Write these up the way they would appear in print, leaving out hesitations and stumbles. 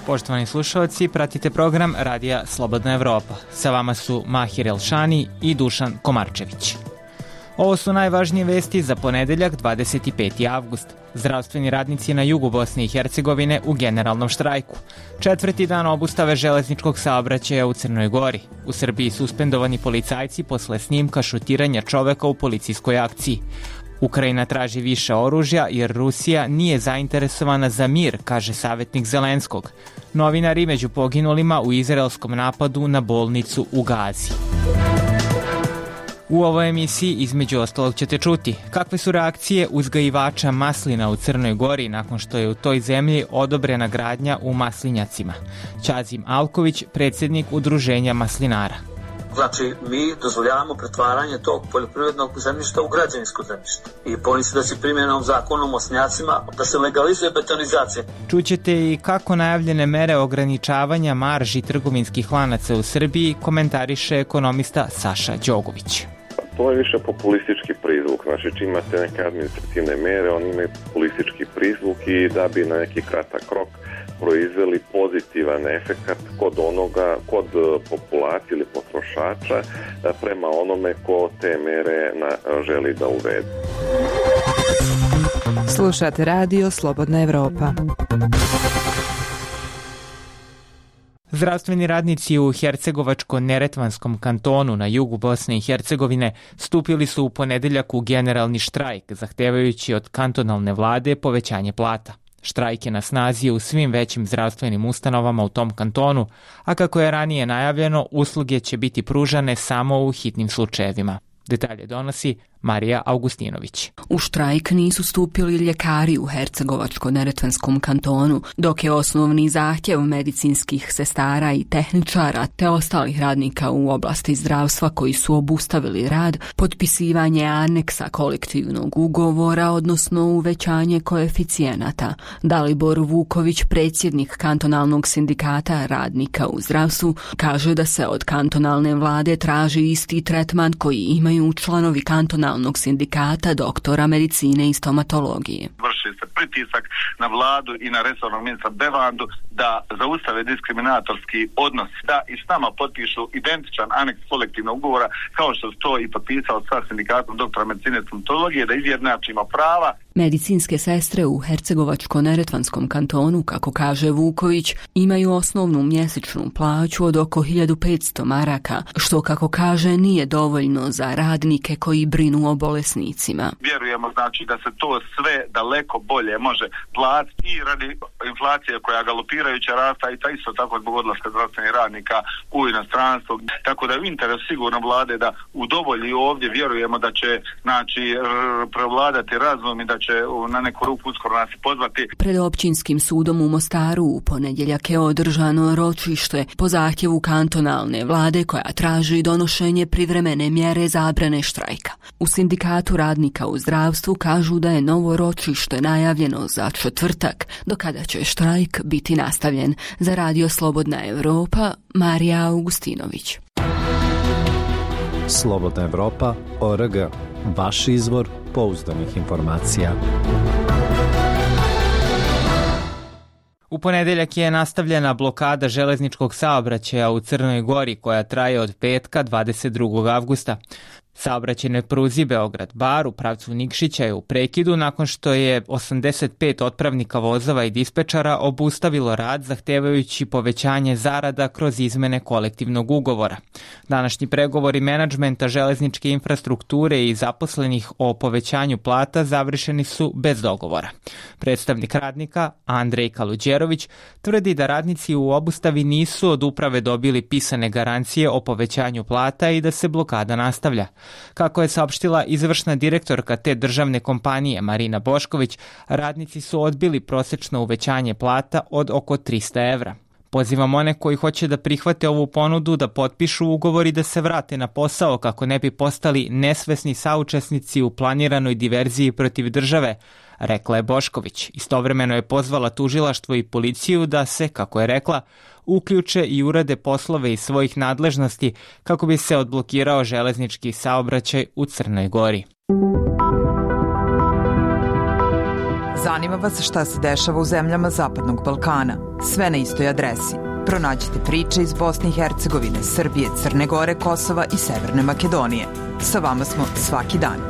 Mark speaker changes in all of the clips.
Speaker 1: Poštovani slušalci, pratite program Radija Slobodna Evropa. Sa vama su Mahir Elšani i Dušan Komarčević. Ovo su najvažnije vesti za ponedeljak 25. avgust. Zdravstveni radnici na jugu Bosne i Hercegovine u generalnom štrajku. 4. dan obustave železničkog saobraćaja u Crnoj Gori. U Srbiji suspendovani policajci posle snimka šutiranja čoveka u policijskoj akciji. Ukrajina traži više oružja jer Rusija nije zainteresovana za mir, kaže savjetnik Zelenskog. Novinari među poginulima u izraelskom napadu na bolnicu u Gazi. U ovoj emisiji između ostalog ćete čuti kakve su reakcije uzgajivača maslina u Crnoj Gori nakon što je u toj zemlji odobrena gradnja u maslinjacima. Ćazim Alković, predsjednik Udruženja maslinara.
Speaker 2: Znači, mi dozvoljavamo pretvaranje tog poljoprivrednog zemljišta u građevinsko zemljište. I bojim se da će primjenom zakona o maslinjacima da se legalizuje betonizacija.
Speaker 1: Čućete i kako najavljene mere ograničavanja marži trgovinskih lanaca u Srbiji komentariše ekonomista Saša Đogović.
Speaker 3: To je više populistički prizvuk. Znači, čim imate neke administrativne mere, oni imaju populistički prizvuk i da bi na neki kratak rok proizveli pozitivan efekat kod populacije ili potrošača prema onome ko te mere želi da uvede.
Speaker 4: Slušate Radio Slobodna Evropa.
Speaker 1: Zdravstveni radnici u Hercegovačko-Neretvanskom kantonu na jugu Bosne i Hercegovine stupili su u ponedeljak u generalni štrajk, zahtevajući od kantonalne vlade povećanje plata. Štrajk je na snazi u svim većim zdravstvenim ustanovama u tom kantonu, a kako je ranije najavljeno, usluge će biti pružane samo u hitnim slučajevima. Detalje donosi Marija Augustinović.
Speaker 5: U štrajk nisu stupili ljekari u Hercegovačko-Neretvanskom kantonu, dok je osnovni zahtjev medicinskih sestara i tehničara te ostalih radnika u oblasti zdravstva koji su obustavili rad, potpisivanje aneksa kolektivnog ugovora, odnosno uvećanje koeficijenata. Dalibor Vuković, predsjednik kantonalnog sindikata radnika u zdravstvu, kaže da se od kantonalne vlade traži isti tretman koji imaju članovi kantonalnog sindikata doktora medicine i stomatologije.
Speaker 6: Vrši se pritisak na vladu i na resornog ministra Bevandu da zaustave diskriminatorski odnos, da i s nama potpišu identičan aneks kolektivnog ugovora kao što to i potpisao sa sindikatom doktora medicine i stomatologije, da izjednačimo prava.
Speaker 5: Medicinske sestre u Hercegovačko-Neretvanskom kantonu, kako kaže Vuković, imaju osnovnu mjesečnu plaću od oko 1500 maraka, što, kako kaže, nije dovoljno za radnike koji brinu o bolesnicima.
Speaker 6: Vjerujemo znači da se to sve daleko bolje može platiti i radi inflacije koja galopirajuća rasta i isto tako zbog odlaska zdravstvenih radnika u inostranstvo. Tako da je u interesu sigurno vlade da udovolji ovdje, vjerujemo da će znači prevladati razum i da će na neku ruku uskoro nas pozvati.
Speaker 5: Pred općinskim sudom u Mostaru u ponedjeljak je održano ročište po zahtjevu kantonalne vlade koja traži donošenje privremene mjere zabrane štrajka. U sindikatu radnika u zdravstvu kažu da je novo ročište najavljeno za četvrtak, do kada će štrajk biti nastavljen. Za Radio Slobodna Evropa, Marija Augustinović.
Speaker 7: Slobodna Evropa.org. Vaš izvor pouzdanih informacija.
Speaker 1: U ponedeljak je nastavljena blokada železničkog saobraćaja u Crnoj Gori koja traje od petka 22. avgusta. Saobraćaj na pruzi Beograd-Bar u pravcu Nikšića je u prekidu nakon što je 85 otpravnika vozova i dispečara obustavilo rad zahtevajući povećanje zarada kroz izmene kolektivnog ugovora. Današnji pregovori menadžmenta železničke infrastrukture i zaposlenih o povećanju plata završeni su bez dogovora. Predstavnik radnika Andrej Kaluđerović tvrdi da radnici u obustavi nisu od uprave dobili pisane garancije o povećanju plata i da se blokada nastavlja. Kako je saopštila izvršna direktorka te državne kompanije Marina Bošković, radnici su odbili prosječno uvećanje plata od oko 300 evra. Pozivam one koji hoće da prihvate ovu ponudu da potpišu ugovor i da se vrate na posao kako ne bi postali nesvesni saučesnici u planiranoj diverziji protiv države, rekla je Bošković. Istovremeno je pozvala tužilaštvo i policiju da se, kako je rekla, uključe i urade poslove iz svojih nadležnosti kako bi se odblokirao železnički saobraćaj u Crnoj Gori.
Speaker 4: Zanima vas šta se dešava u zemljama Zapadnog Balkana? sve na istoj adresi. Pronađite priče iz Bosne i Hercegovine, Srbije, Crne Gore, Kosova i Severne Makedonije. Sa vama smo svaki dan.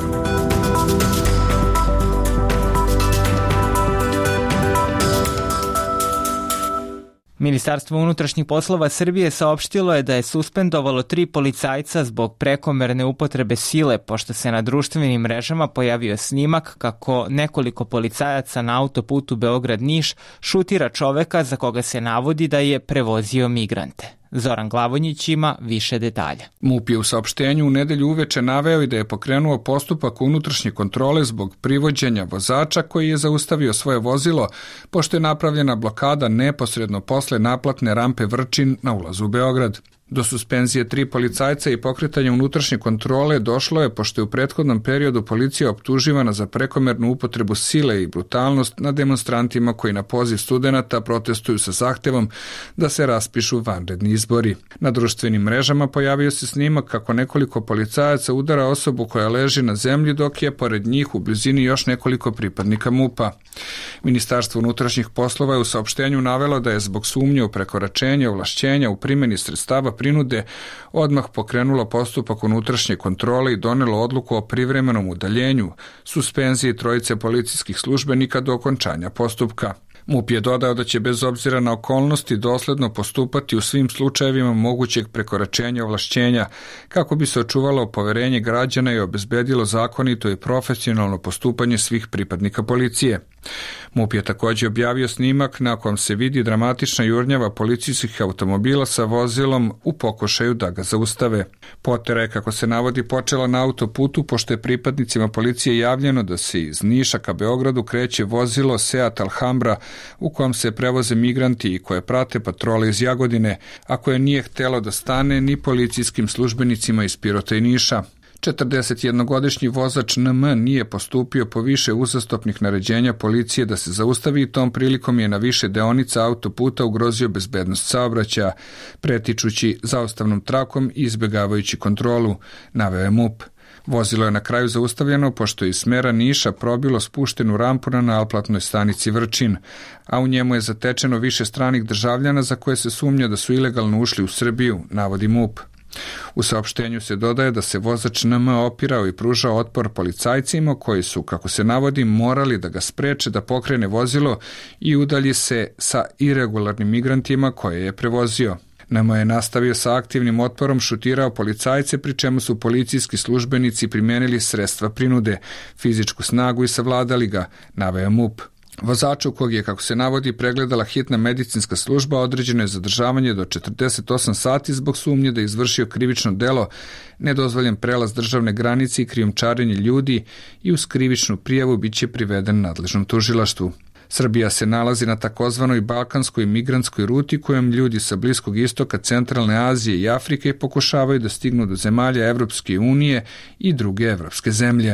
Speaker 1: Ministarstvo unutrašnjih poslova Srbije saopštilo je da je suspendovalo 3 policajca zbog prekomerne upotrebe sile, pošto se na društvenim mrežama pojavio snimak kako nekoliko policajaca na autoputu Beograd-Niš šutira čoveka za koga se navodi da je prevozio migrante. Zoran Glavonjić ima više detalja.
Speaker 8: MUP je u saopštenju u nedelju uveče naveo i da je pokrenuo postupak unutrašnje kontrole zbog privođenja vozača koji je zaustavio svoje vozilo, pošto je napravljena blokada neposredno posle naplatne rampe Vrčin na ulazu u Beograd. Do suspenzije 3 policajca i pokretanja unutrašnje kontrole došlo je pošto je u prethodnom periodu policija optuživana za prekomernu upotrebu sile i brutalnost nad demonstrantima koji na poziv studenata protestuju sa zahtevom da se raspišu vanredni izbori. Na društvenim mrežama pojavio se snimak kako nekoliko policajaca udara osobu koja leži na zemlji dok je pored njih u blizini još nekoliko pripadnika MUP-a. Ministarstvo unutrašnjih poslova je u saopštenju navelo da je zbog sumnje u prekoračenje ovlašćenja u primjeni sredstava prinude odmah pokrenulo postupak unutrašnje kontrole i donelo odluku o privremenom udaljenju, suspenziji 3 policijskih službenika do okončanja postupka. MUP je dodao da će bez obzira na okolnosti dosledno postupati u svim slučajevima mogućeg prekoračenja ovlašćenja kako bi se očuvalo poverenje građana i obezbedilo zakonito i profesionalno postupanje svih pripadnika policije. MUP je također objavio snimak na kojem se vidi dramatična jurnjava policijskih automobila sa vozilom u pokušaju da ga zaustave. Potera je, kako se navodi, počela na autoputu pošto je pripadnicima policije javljeno da se iz Niša ka Beogradu kreće vozilo Seat Alhambra u kojem se prevoze migranti i koje prate patrole iz Jagodine, a koje nije htelo da stane ni policijskim službenicima iz Pirota i Niša. 41-godišnji vozač NM nije postupio po više uzastopnih naređenja policije da se zaustavi i tom prilikom je na više deonica autoputa ugrozio bezbednost saobraćaja, pretičući zaustavnom trakom i izbjegavajući kontrolu, naveo je MUP. Vozilo je na kraju zaustavljeno pošto je iz smera Niša probilo spuštenu rampu na naplatnoj stanici Vrčin, a u njemu je zatečeno više stranih državljana za koje se sumnja da su ilegalno ušli u Srbiju, navodi MUP. U saopštenju se dodaje da se vozač NM opirao i pružao otpor policajcima koji su, kako se navodi, morali da ga spreče da pokrene vozilo i udalji se sa iregularnim migrantima koje je prevozio. NM je nastavio sa aktivnim otporom, šutirao policajce, pri čemu su policijski službenici primenili sredstva prinude, fizičku snagu i savladali ga, naveo MUP. Vozaču kog je, kako se navodi, pregledala hitna medicinska služba, određeno je zadržavanje do 48 sati zbog sumnje da je izvršio krivično delo, nedozvoljen prelaz državne granice i krijumčarenje ljudi i uz krivičnu prijavu biće priveden nadležnom tužilaštvu. Srbija se nalazi na takozvanoj balkanskoj migrantskoj ruti kojom ljudi sa Bliskog istoka, Centralne Azije i Afrike pokušavaju da stignu do zemalja Evropske unije i druge evropske zemlje.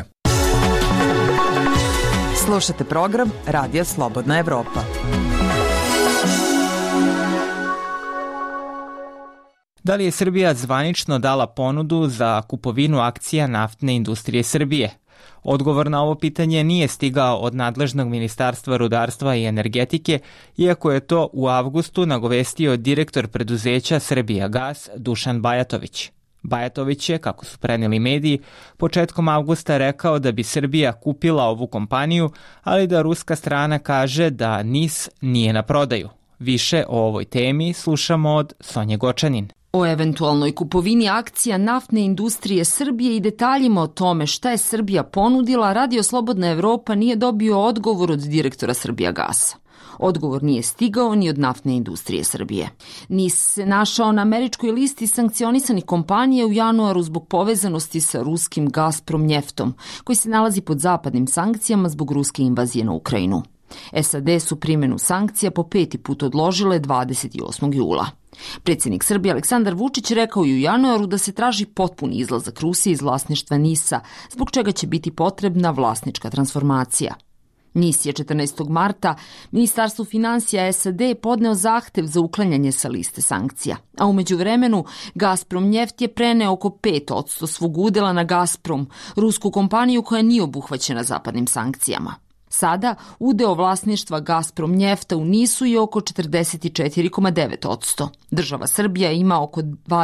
Speaker 4: Slušate program Radija Slobodna Evropa.
Speaker 1: Da li je Srbija zvanično dala ponudu za kupovinu akcija naftne industrije Srbije? Odgovor na ovo pitanje nije stigao od nadležnog Ministarstva rudarstva i energetike, iako je to u avgustu nagovestio direktor preduzeća Srbijagas Dušan Bajatović. Bajatović je, kako su preneli mediji, početkom avgusta rekao da bi Srbija kupila ovu kompaniju, ali da ruska strana kaže da NIS nije na prodaju. Više o ovoj temi slušamo od Sonje Gočanin.
Speaker 5: O eventualnoj kupovini akcija naftne industrije Srbije i detaljima o tome šta je Srbija ponudila, Radio Slobodna Evropa nije dobio odgovor od direktora Srbijagasa. Odgovor nije stigao ni od naftne industrije Srbije. NIS se našao na američkoj listi sankcionisanih kompanija u januaru zbog povezanosti sa ruskim Gazprom njeftom, koji se nalazi pod zapadnim sankcijama zbog ruske invazije na Ukrajinu. SAD su primjenu sankcija po 5. put odložile 28. jula. Predsjednik Srbije Aleksandar Vučić rekao je u januaru da se traži potpuni izlazak Rusije iz vlasništva NIS-a, zbog čega će biti potrebna vlasnička transformacija. NIS je 14. marta Ministarstvu finansija SAD podneo zahtev za uklanjanje sa liste sankcija, a u međuvremenu Gazprom njeft je preneo oko 5% svog udjela na Gazprom, rusku kompaniju koja nije obuhvaćena zapadnim sankcijama. Sada udeo vlasništva Gazprom Njefta u NIS-u je oko 44,9%. Država Srbija ima oko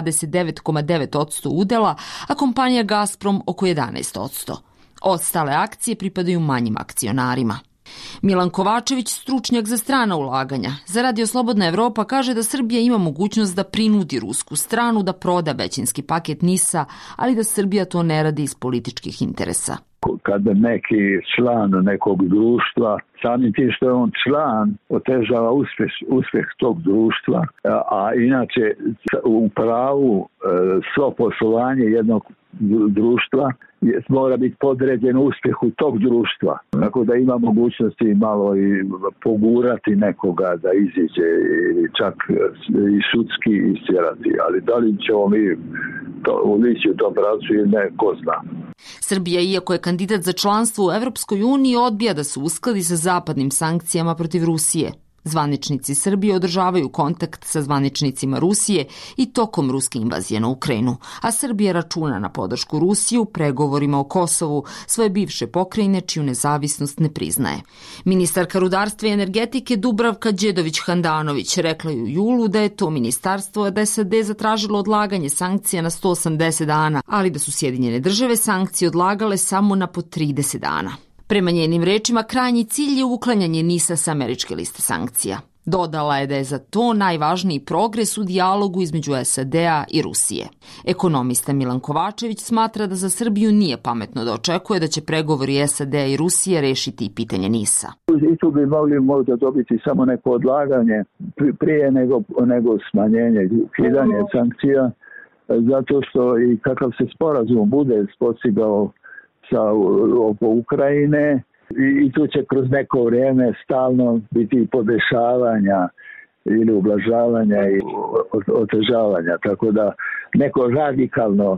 Speaker 5: 29,9% udela, a kompanija Gazprom oko 11%. Ostale akcije pripadaju manjim akcionarima. Milan Kovačević, stručnjak za strana ulaganja, za Radio Slobodna Evropa kaže da Srbija ima mogućnost da prinudi rusku stranu da proda većinski paket NIS-a, ali da Srbija to ne radi iz političkih interesa.
Speaker 9: Kada neki član nekog društva, samim tim što je on član, otežava uspjeh tog društva, a inače u pravu svo poslovanje jednog društva mora biti podređen uspjehu tog društva. Tako da ima mogućnosti malo i pogurati nekoga da iziđe ili čak i sudski istjerati. Ali da li ćemo mi ulići u tom pravcu ili ne, ko zna.
Speaker 5: Srbija, iako je kandidat za članstvo u Evropskoj uniji, odbija da se uskladi sa zapadnim sankcijama protiv Rusije. Zvaničnici Srbije održavaju kontakt sa zvaničnicima Rusije i tokom ruske invazije na Ukrajinu, a Srbija računa na podršku Rusije u pregovorima o Kosovu, svoje bivše pokrajine čiju nezavisnost ne priznaje. Ministarka rudarstva i energetike Dubravka Đedović-Handanović rekla je u julu da je to ministarstvo da SAD zatražilo odlaganje sankcija na 180 dana, ali da su Sjedinjene države sankcije odlagale samo na po 30 dana. Prema njenim rečima, krajnji cilj je uklanjanje NIS-a sa američke liste sankcija. Dodala je da je za to najvažniji progres u dijalogu između SAD-a i Rusije. Ekonomista Milan Kovačević smatra da za Srbiju nije pametno da očekuje da će pregovori SAD-a i Rusije rešiti i pitanje NIS-a.
Speaker 9: I tu bi mogli možda dobiti samo neko odlaganje prije nego smanjenje, ukidanje sankcija, zato što i kakav se sporazum bude postigao oko Ukrajine i tu će kroz neko vrijeme stalno biti podešavanja ili ublažavanja i otežavanja. Tako da neko radikalno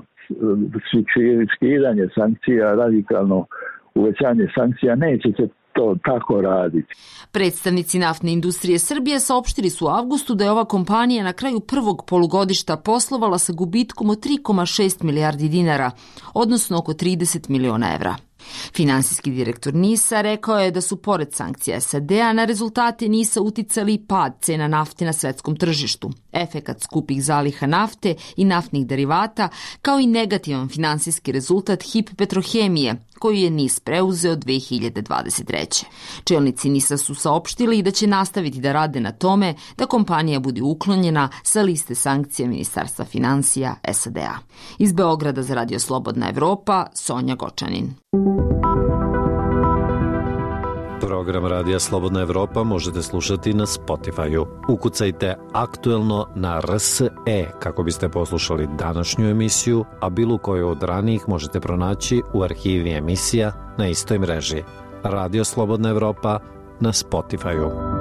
Speaker 9: skidanje sankcija, radikalno uvećanje sankcija neće se to tako raditi.
Speaker 5: Predstavnici naftne industrije Srbije saopštili su u avgustu da je ova kompanija na kraju prvog polugodišta poslovala sa gubitkom od 3,6 milijardi dinara, odnosno oko 30 miliona evra. Finansijski direktor NIS-a rekao je da su pored sankcija SAD-a na rezultate NIS-a uticali pad cena nafte na svetskom tržištu, efekat skupih zaliha nafte i naftnih derivata, kao i negativan finansijski rezultat HIP Petrohemije, koju je NIS preuzeo 2023. Čelnici NIS-a su saopštili da će nastaviti da rade na tome da kompanija bude uklonjena sa liste sankcija Ministarstva finansija SAD-a. Iz Beograda za Radio Slobodna Evropa, Sonja Gočanin.
Speaker 7: Program Radija Slobodna Evropa možete slušati na Spotify-u. Ukucajte aktuelno na RSE kako biste poslušali današnju emisiju, a bilo koju od ranijih možete pronaći u arhivi emisija na istoj mreži. Radio Slobodna Evropa na Spotify-u.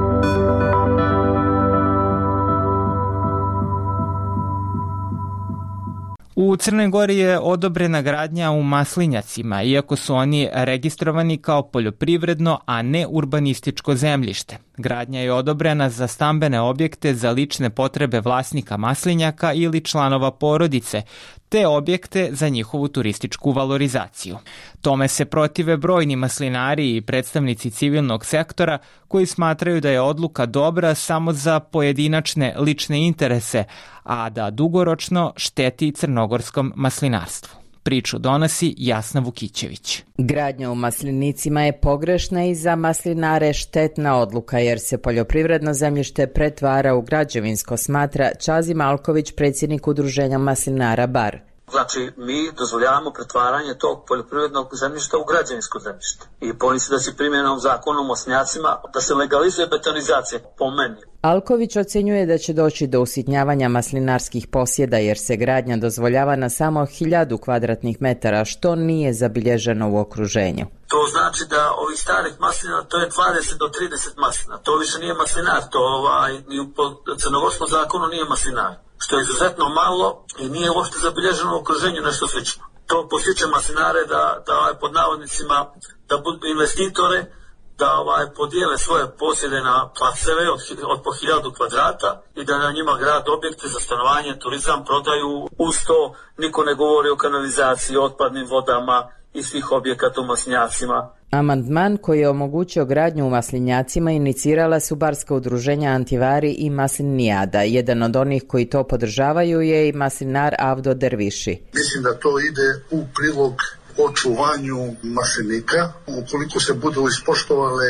Speaker 1: U Crnoj Gori je odobrena gradnja u maslinjacima, iako su oni registrovani kao poljoprivredno, a ne urbanističko zemljište. Gradnja je odobrena za stambene objekte za lične potrebe vlasnika maslinjaka ili članova porodice, te objekte za njihovu turističku valorizaciju. Tome se protive brojni maslinari i predstavnici civilnog sektora koji smatraju da je odluka dobra samo za pojedinačne lične interese, a da dugoročno šteti crnogorskom maslinarstvu. Priču donosi Jasna Vukićević.
Speaker 10: Gradnja u maslinicima je pogrešna i za maslinare štetna odluka jer se poljoprivredno zemljište pretvara u građevinsko, smatra Čazi Malković, predsjednik udruženja maslinara Bar.
Speaker 2: Znači, mi dozvoljavamo pretvaranje tog poljoprivrednog zemljišta u građevinsko zemljište. I bojim se da će primjenom zakona o maslinjacima da se legalizuje betonizacija, po meni.
Speaker 10: Alković ocenjuje da će doći do usitnjavanja maslinarskih posjeda jer se gradnja dozvoljava na samo 1000 kvadratnih metara, što nije zabilježeno u okruženju.
Speaker 2: To znači da ovih starih maslina, to je 20 do 30 maslina. To više nije maslinar, to ni po crnogorskom zakonu nije maslinar. Što je izuzetno malo i nije uopšte zabilježeno u okruženju nešto slično. To posjeća maslinare da pod navodnicima da budu investitore, da podijele svoje posjede na placeve od po 1000 kvadrata i da na njima grad objekte za stanovanje, turizam prodaju. Uz to niko ne govori o kanalizaciji, otpadnim vodama i svih objekata u maslinjacima.
Speaker 10: Amandman koji je omogućio gradnju u maslinjacima inicirala su barska udruženja Antivari i Maslinijada. Jedan od onih koji to podržavaju je i maslinar Avdo Derviši.
Speaker 11: Mislim da to ide u prilog očuvanju maslinika. Ukoliko se budu ispoštovale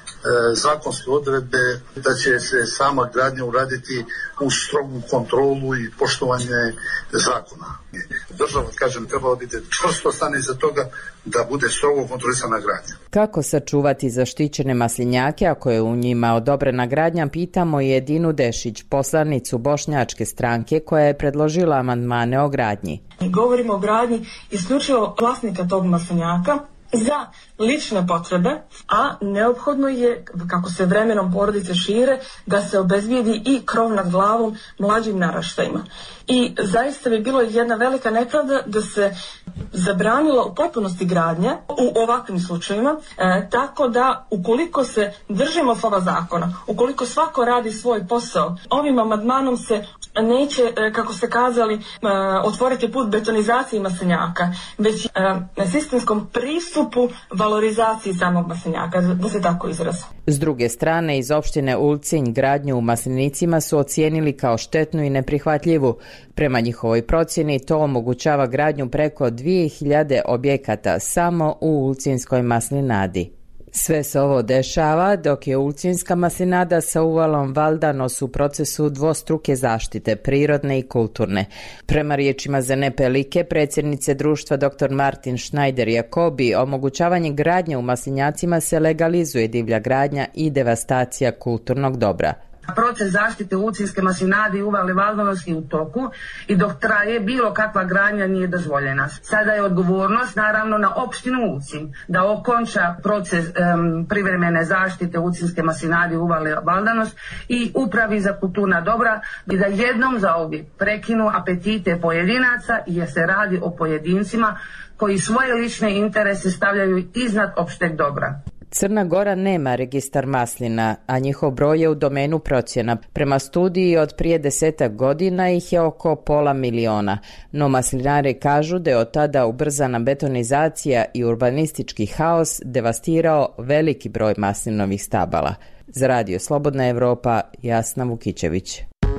Speaker 11: zakonske odredbe, da će se sama gradnja uraditi uz strogu kontrolu i poštovanje zakona. Država, kažem, trebalo biti čvrsto stane iza toga da bude strogo kontrolisana gradnja.
Speaker 10: Kako sačuvati zaštićene maslinjake ako je u njima odobrena gradnja, pitamo i Edinu Dešić, poslanicu Bošnjačke stranke koja je predložila amandmane o gradnji.
Speaker 12: Govorimo o gradnji isključivo vlasnika tog maslinjaka za lične potrebe, a neophodno je, kako se vremenom porodice šire, da se obezbijedi i krov nad glavom mlađim naraštajima. I zaista bi bilo jedna velika nepravda da se zabranila u potpunosti gradnja u ovakvim slučajevima, tako da ukoliko se držimo slova zakona, ukoliko svako radi svoj posao, ovim amandmanom se neće, kako ste kazali, otvoriti put betonizaciji maslinjaka, već na sistemskom pristupu valorizaciji samog maslinjaka, da se tako izrazi.
Speaker 10: S druge strane, iz opštine Ulcinj gradnju u maslinicima su ocijenili kao štetnu i neprihvatljivu. Prema njihovoj procjeni to omogućava gradnju preko 2000 objekata samo u Ulcinjskoj maslinadi. Sve se ovo dešava dok je Ulcinjska maslinada sa uvalom Valdanos u procesu dvostruke zaštite, prirodne i kulturne. Prema riječima Zenepe Like, predsjednice društva dr. Martin Schneider Jakobi, omogućavanje gradnje u maslinjacima se legalizuje divlja gradnja i devastacija kulturnog dobra.
Speaker 13: Proces zaštite Ulcinjske maslinade i uvale Valdanos je u toku i dok traje bilo kakva gradnja nije dozvoljena. Sada je odgovornost naravno na opštinu Ulcinj da okonča proces privremene zaštite Ulcinjske maslinade i uvale Valdanos i upravi za kulturna dobra i da jednom zauvijek prekinu apetite pojedinaca jer se radi o pojedincima koji svoje lične interese stavljaju iznad opšteg dobra.
Speaker 10: Crna Gora nema registar maslina, a njihov broj je u domenu procjena. Prema studiji od prije 10 godina ih je oko 500.000, no maslinari kažu da je od tada ubrzana betonizacija i urbanistički haos devastirao veliki broj maslinovih stabala. Za Radio Slobodna Evropa, Jasna Vukićević.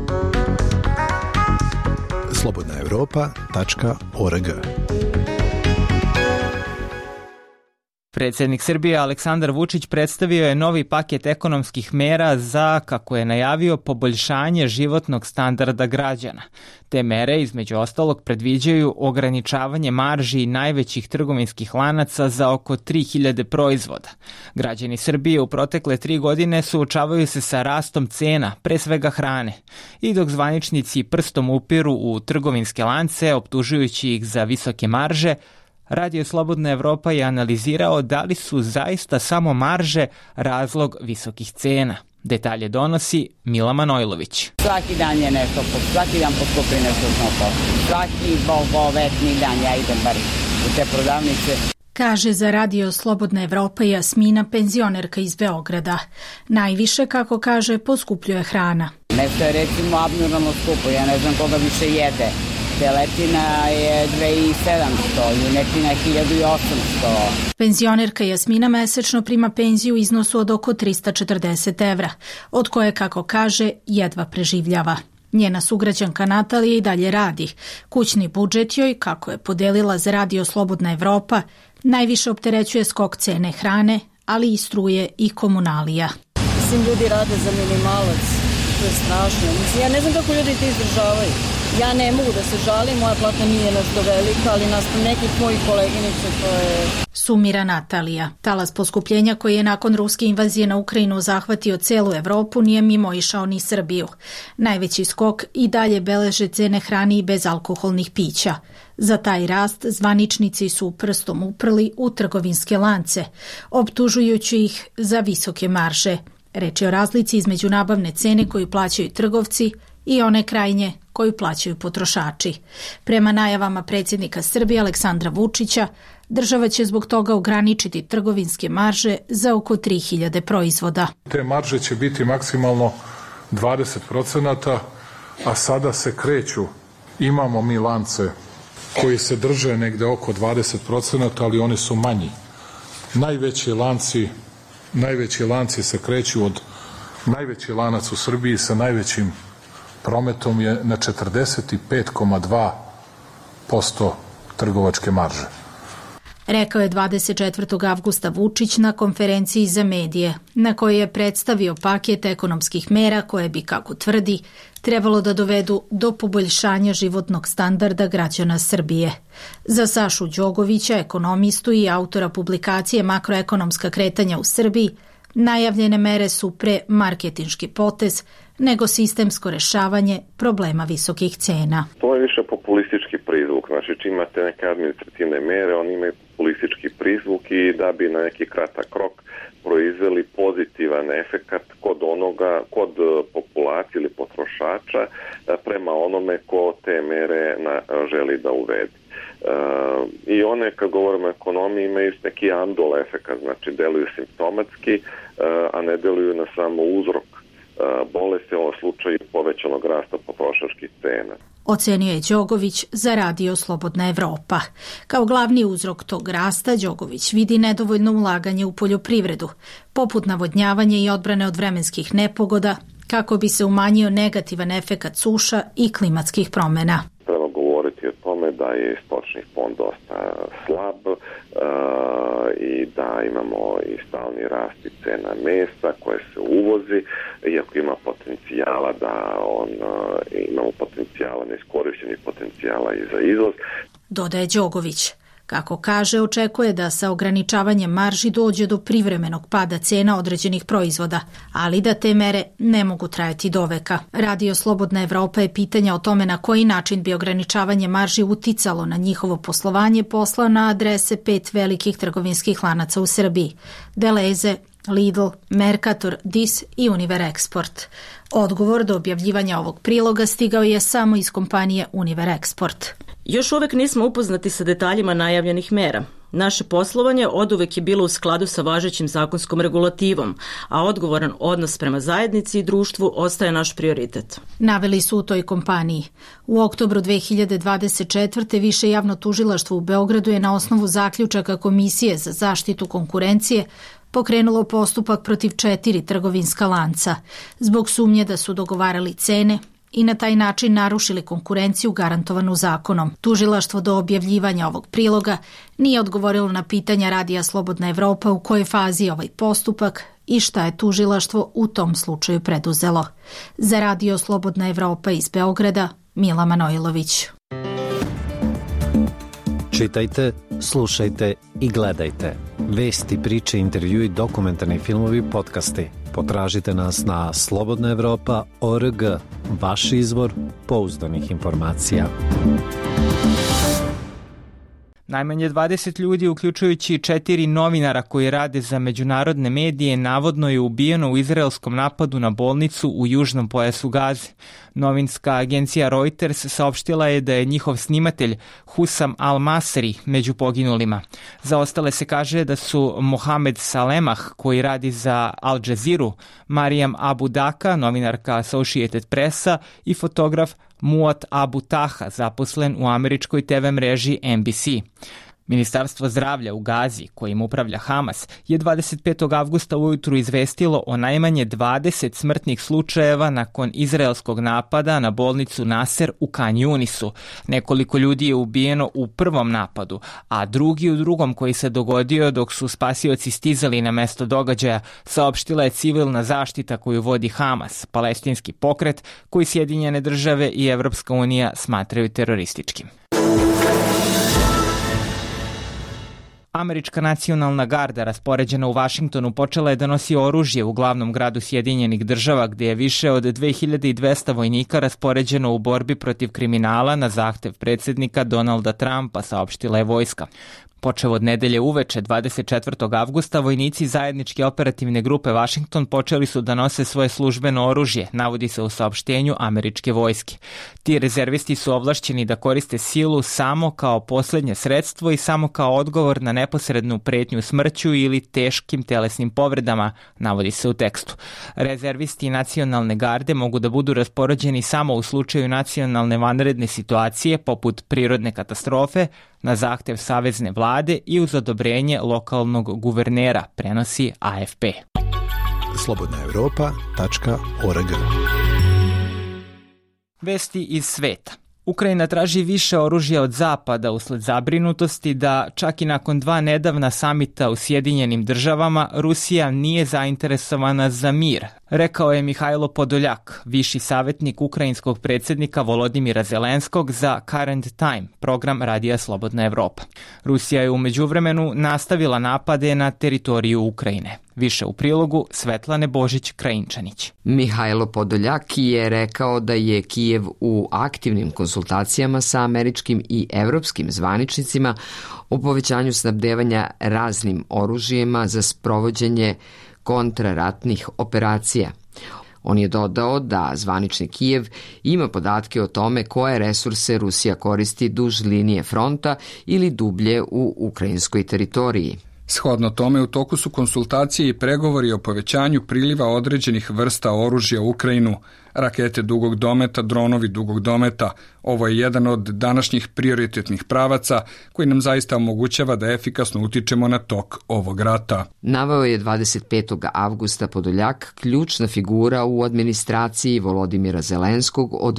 Speaker 14: slobodnaevropa.org.
Speaker 1: Predsjednik Srbije Aleksandar Vučić predstavio je novi paket ekonomskih mera za, kako je najavio, poboljšanje životnog standarda građana. Te mere, između ostalog, predviđaju ograničavanje marži najvećih trgovinskih lanaca za oko 3000 proizvoda. Građani Srbije u protekle 3 godine suočavaju se sa rastom cena, pre svega hrane. I dok zvaničnici prstom upiru u trgovinske lance, optužujući ih za visoke marže, Radio Slobodna Evropa je analizirao da li su zaista samo marže razlog visokih cena. Detalje donosi Mila Manojlović.
Speaker 15: Svaki dan je nešto, svaki dan poskupi nešto snopao. Svaki bogovetni dan ja idem bar u te prodavnice.
Speaker 16: Kaže za Radio Slobodna Evropa Jasmina, penzionerka iz Beograda. Najviše, kako kaže, poskupljuje hrana.
Speaker 15: Nešto je recimo abnormalno skupo, ja ne znam koga više jede. Teletina je 2700, junetina 1800.
Speaker 16: Penzionerka Jasmina mesečno prima penziju u iznosu od oko 340 evra, od koje, kako kaže, jedva preživljava. Njena sugrađanka Natalija i dalje radi. Kućni budžet joj, kako je podelila za Radio Slobodna Evropa, najviše opterećuje skok cene hrane, ali i struje i komunalija.
Speaker 17: Mislim, ljudi rade za minimalac, to je strašno. Mislim, ja ne znam kako ljudi ti izdržavaju. Ja ne mogu da se žalim, moja plata nije nešto velika, ali naspram nekih mojih koleginica to je...
Speaker 16: Sumira Natalija. Talas poskupljenja koji je nakon ruske invazije na Ukrajinu zahvatio celu Evropu nije mimoišao ni Srbiju. Najveći skok i dalje beleže cene hrane i bezalkoholnih pića. Za taj rast zvaničnici su prstom uprli u trgovinske lance, optužujući ih za visoke marže. Reč je o razlici između nabavne cene koju plaćaju trgovci i one krajnje koju plaćaju potrošači. Prema najavama predsjednika Srbije Aleksandra Vučića, država će zbog toga ograničiti trgovinske marže za oko 3000 proizvoda.
Speaker 18: Te marže će biti maksimalno 20%, a sada se kreću. Imamo mi lance koji se drže negde oko 20%, ali oni su manji. Najveći lanci se kreću od najveći lanac u Srbiji sa najvećim prometom je na 45,2% trgovačke marže.
Speaker 16: Rekao je 24. avgusta Vučić na konferenciji za medije, na kojoj je predstavio paket ekonomskih mera koje bi, kako tvrdi, trebalo da dovedu do poboljšanja životnog standarda građana Srbije. Za Sašu Đogovića, ekonomistu i autora publikacije Makroekonomska kretanja u Srbiji, najavljene mere su pre marketinški potez nego sistemsko rešavanje problema visokih cena.
Speaker 3: To je više populistički prizvuk. Znači, čim imate neke administrativne mere, oni imaju populistički prizvuk i da bi na neki kratak rok proizveli pozitivan efekat kod populacije ili potrošača prema onome ko te mere želi da uvede. I one, kad govorimo o ekonomiji, imaju neki andol efekat, znači deluju simptomatski, a ne deluju na samo uzrok bolesti, u ovom slučaju povećanog rasta potrošačkih cena.
Speaker 16: Ocenio je Đogović za Radio Slobodna Evropa. Kao glavni uzrok tog rasta Đogović vidi nedovoljno ulaganje u poljoprivredu, poput navodnjavanja i odbrane od vremenskih nepogoda, kako bi se umanjio negativan efekat suša i klimatskih promena.
Speaker 3: Treba govoriti o tome da je stočni fond dosta slab i da imamo i stalni rast i cena mesa koje se uvozi, iako ima potencijala imamo potencijala, neiskorišćenih potencijala i za izvoz.
Speaker 16: Dodaje Đogović. Kako kaže, očekuje da sa ograničavanjem marži dođe do privremenog pada cena određenih proizvoda, ali da te mere ne mogu trajati do veka. Radio Slobodna Evropa je pitanja o tome na koji način bi ograničavanje marži uticalo na njihovo poslovanje poslao na adrese 5 velikih trgovinskih lanaca u Srbiji: Deleze, Lidl, Mercator, Dis i Univerexport. Odgovor do objavljivanja ovog priloga stigao je samo iz kompanije Univerexport.
Speaker 14: Još uvek nismo upoznati sa detaljima najavljenih mera. Naše poslovanje oduvek je bilo u skladu sa važećim zakonskom regulativom, a odgovoran odnos prema zajednici i društvu ostaje naš prioritet.
Speaker 16: Naveli su u toj kompaniji. U oktobru 2024. Više javno tužilaštvo u Beogradu je na osnovu zaključaka Komisije za zaštitu konkurencije pokrenulo postupak protiv 4 trgovinska lanca zbog sumnje da su dogovarali cene i na taj način narušili konkurenciju garantovanu zakonom. Tužilaštvo do objavljivanja ovog priloga nije odgovorilo na pitanja Radija Slobodna Evropa u kojoj fazi je ovaj postupak i šta je tužilaštvo u tom slučaju preduzelo. Za Radio Slobodna Evropa iz Beograda, Mila Manojlović.
Speaker 7: Čitajte, slušajte i gledajte. Vesti, priče, intervjui, dokumentarni filmovi, podcasti. Potražite nas na slobodnaevropa.org, vaš izvor pouzdanih informacija.
Speaker 1: Najmanje 20 ljudi, uključujući 4 novinara koji rade za međunarodne medije, navodno je ubijeno u izraelskom napadu na bolnicu u južnom pojasu Gaze. Novinska agencija Reuters saopštila je da je njihov snimatelj Hussam al-Masri među poginulima. Za ostale se kaže da su Mohamed Salemah, koji radi za Al Jazeera, Marijam Abu Daka, novinarka Associated Pressa, i fotograf Muat Abu Taha, zaposlen u američkoj TV mreži NBC. Ministarstvo zdravlja u Gazi, kojim upravlja Hamas, je 25. avgusta ujutru izvestilo o najmanje 20 smrtnih slučajeva nakon izraelskog napada na bolnicu Naser u Kan Yunisu. Nekoliko ljudi je ubijeno u prvom napadu, a drugi u drugom, koji se dogodio dok su spasioci stizali na mesto događaja, saopštila je civilna zaštita koju vodi Hamas, palestinski pokret koji Sjedinjene države i Evropska unija smatraju terorističkim. Američka nacionalna garda raspoređena u Vašingtonu počela je da nosi oružje u glavnom gradu Sjedinjenih država, gdje je više od 2200 vojnika raspoređeno u borbi protiv kriminala na zahtev predsjednika Donalda Trumpa, saopštila je vojska. Počev od nedelje uveče 24. avgusta, vojnici zajedničke operativne grupe Washington počeli su da nose svoje službeno oružje, navodi se u saopštenju američke vojske. Ti rezervisti su ovlašćeni da koriste silu samo kao posljednje sredstvo i samo kao odgovor na neposrednu pretnju smrću ili teškim telesnim povredama, navodi se u tekstu. Rezervisti nacionalne garde mogu da budu raspoređeni samo u slučaju nacionalne vanredne situacije poput prirodne katastrofe, na zahtev savezne vlade i uz odobrenje lokalnog guvernera, prenosi AFP.
Speaker 19: slobodnaevropa.org.
Speaker 1: Vesti iz sveta. Ukrajina traži više oružja od Zapada usled zabrinutosti da čak i nakon 2 nedavna samita u Sjedinjenim državama Rusija nije zainteresovana za mir, rekao je Mihajlo Podoljak, viši savjetnik ukrajinskog predsjednika Volodimira Zelenskog za Current Time, program Radija Slobodna Evropa. Rusija je u međuvremenu nastavila napade na teritoriju Ukrajine. Više u prilogu Svetlane Božić-Krajinčanić.
Speaker 20: Mihajlo Podoljak je rekao da je Kijev u aktivnim konsultacijama sa američkim i evropskim zvaničnicima o povećanju snabdevanja raznim oružjima za sprovođenje kontraratnih operacija. On je dodao da zvanični Kijev ima podatke o tome koje resurse Rusija koristi duž linije fronta ili dublje u ukrajinskoj teritoriji.
Speaker 8: Shodno tome, u toku su konsultacije i pregovori o povećanju priliva određenih vrsta oružja u Ukrajinu, rakete dugog dometa, dronovi dugog dometa. Ovo je jedan od današnjih prioritetnih pravaca koji nam zaista omogućava da efikasno utičemo na tok ovog rata.
Speaker 20: Naveo je 25. avgusta Podoljak, ključna figura u administraciji Volodimira Zelenskog od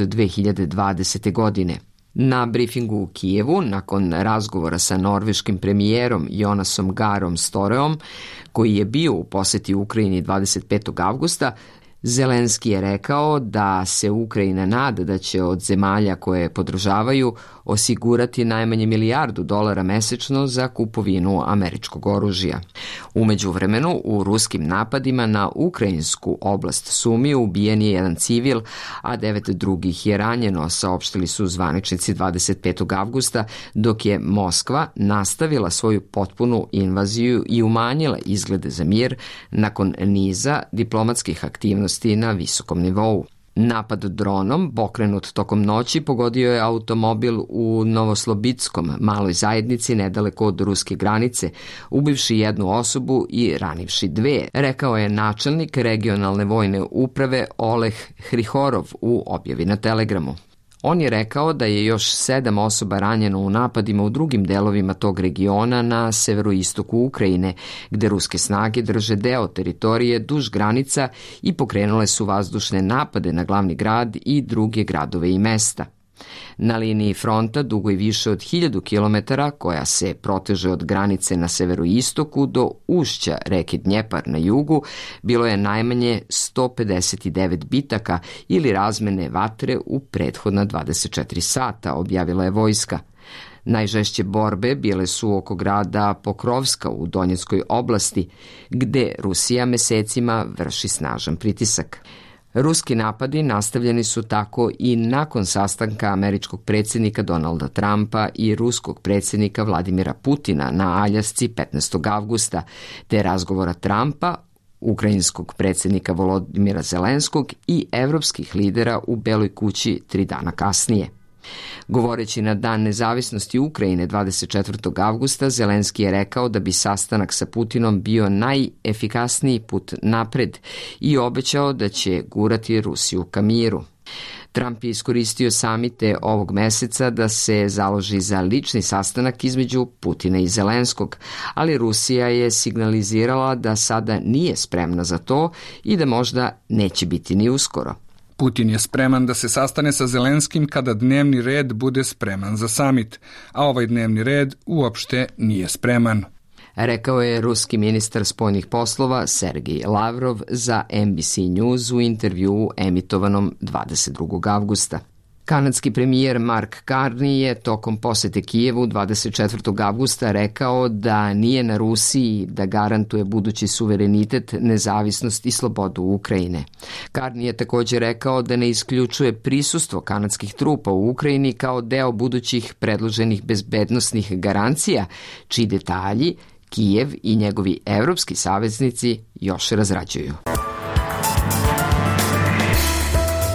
Speaker 20: 2020. godine. Na brifingu u Kijevu, nakon razgovora sa norveškim premijerom Jonasom Garom Storeom, koji je bio u posjeti Ukrajini 25. avgusta, Zelenski je rekao da se Ukrajina nada da će od zemalja koje je podržavaju osigurati najmanje $1 milijardu mesečno za kupovinu američkog oružja. U međuvremenu, u ruskim napadima na ukrajinsku oblast Sumi ubijen je jedan civil, a 9 drugih je ranjeno, saopštili su zvaničnici 25. avgusta, dok je Moskva nastavila svoju potpunu invaziju i umanjila izglede za mir nakon niza diplomatskih aktivnosti na visokom nivou. Napad dronom, pokrenut tokom noći, pogodio je automobil u Novoslobitskom, maloj zajednici nedaleko od ruske granice, ubivši 1 osobu i ranivši 2, rekao je načelnik regionalne vojne uprave Oleg Hrihorov u objavi na Telegramu. On je rekao da je još 7 osoba ranjeno u napadima u drugim delovima tog regiona na severoistoku Ukrajine, gde ruske snage drže deo teritorije duž granica i pokrenule su vazdušne napade na glavni grad i druge gradove i mesta. Na liniji fronta, dugoj više od 1000 km, koja se proteže od granice na severoistoku do ušća reke Dnjepar na jugu, bilo je najmanje 159 bitaka ili razmene vatre u prethodna 24 sata, objavila je vojska. Najžešće borbe bile su oko grada Pokrovska u Donjeckoj oblasti, gde Rusija mesecima vrši snažan pritisak. Ruski napadi nastavljeni su tako i nakon sastanka američkog predsjednika Donalda Trumpa i ruskog predsjednika Vladimira Putina na Aljasci 15. avgusta, te razgovora Trumpa, ukrajinskog predsjednika Volodimira Zelenskog i evropskih lidera u Beloj kući 3 dana kasnije. Govoreći na Dan nezavisnosti Ukrajine 24. avgusta, Zelenski je rekao da bi sastanak sa Putinom bio najefikasniji put napred i obećao da će gurati Rusiju ka miru. Trump je iskoristio samite ovog meseca da se založi za lični sastanak između Putina i Zelenskog, ali Rusija je signalizirala da sada nije spremna za to i da možda neće biti ni uskoro.
Speaker 8: Putin je spreman da se sastane sa Zelenskim kada dnevni red bude spreman za samit, a ovaj dnevni red uopšte nije spreman.
Speaker 20: Rekao je ruski ministar spoljnih poslova Sergej Lavrov za NBC News u intervjuu emitovanom 22. avgusta. Kanadski premijer Mark Carney je tokom posete Kijevu 24. avgusta rekao da nije na Rusiji da garantuje budući suverenitet, nezavisnost i slobodu Ukrajine. Carney je također rekao da ne isključuje prisustvo kanadskih trupa u Ukrajini kao deo budućih predloženih bezbednosnih garancija, čiji detalji Kijev i njegovi evropski saveznici još razrađuju.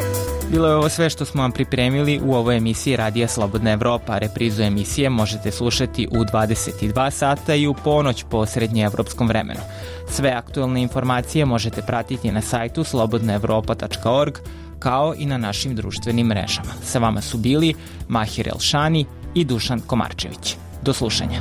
Speaker 1: Bilo je ovo sve što smo vam pripremili u ovoj emisiji Radija Slobodna Evropa. Reprizu emisije možete slušati u 22 sata i u ponoć po srednjeevropskom vremenu. Sve aktualne informacije možete pratiti na sajtu slobodnaevropa.org kao i na našim društvenim mrežama. Sa vama su bili Mahir Elšani i Dušan Komarčević. Do slušanja.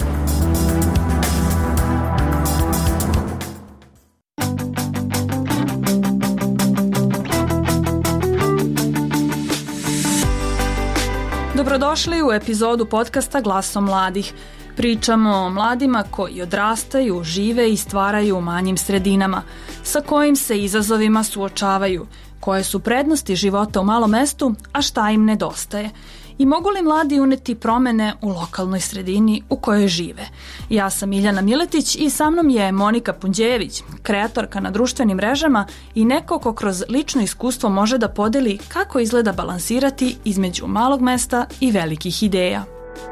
Speaker 19: Dobrodošli u epizodu podcasta Glasom mladih. Pričamo o mladima koji odrastaju, žive i stvaraju u manjim sredinama, sa kojim se izazovima suočavaju, koje su prednosti života u malom mestu, a šta im nedostaje. I mogu li mladi uneti promene u lokalnoj sredini u kojoj žive? Ja sam Miljana Miletić i sa mnom je Monika Punđejević, kreatorka na društvenim mrežama i neko ko kroz lično iskustvo može da podeli kako izgleda balansirati između malog mesta i velikih ideja.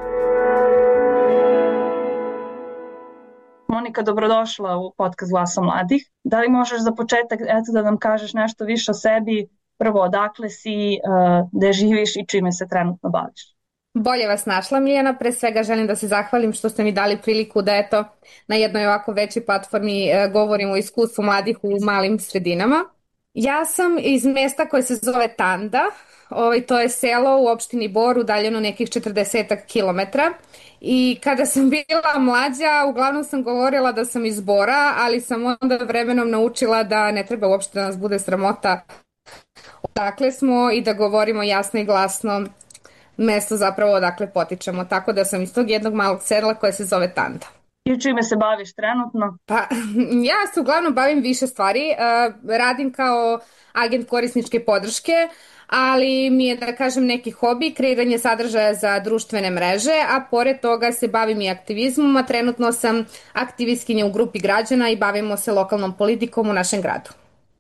Speaker 19: Monika, dobrodošla u podcast Glasa mladih. Da li možeš za početak da nam kažeš nešto više o sebi? Prvo, odakle si, gde živiš i čime se trenutno baviš? Bolje vas našla, Miljana. Pre svega želim da se zahvalim što ste mi dali priliku da na jednoj ovako većoj platformi govorim o iskustvu mladih u malim sredinama. Ja sam iz mesta koje se zove Tanda. To je selo u opštini Bor, udaljeno nekih 40 kilometara. I kada sam bila mlađa, uglavnom sam govorila da sam iz Bora, ali sam onda vremenom naučila da ne treba uopšte da nas bude sramota odakle smo i da govorimo jasno i glasno mesto zapravo odakle potičemo. Tako da sam iz tog jednog malog sela koje se zove Tanda. I čime se baviš trenutno? Pa, ja se uglavnom bavim više stvari. Radim kao agent korisničke podrške, ali mi je, da kažem, neki hobi, kreiranje sadržaja za društvene mreže, a pored toga se bavim i aktivizmom, a trenutno sam aktivistkinja u grupi građana i bavimo se lokalnom politikom u našem gradu.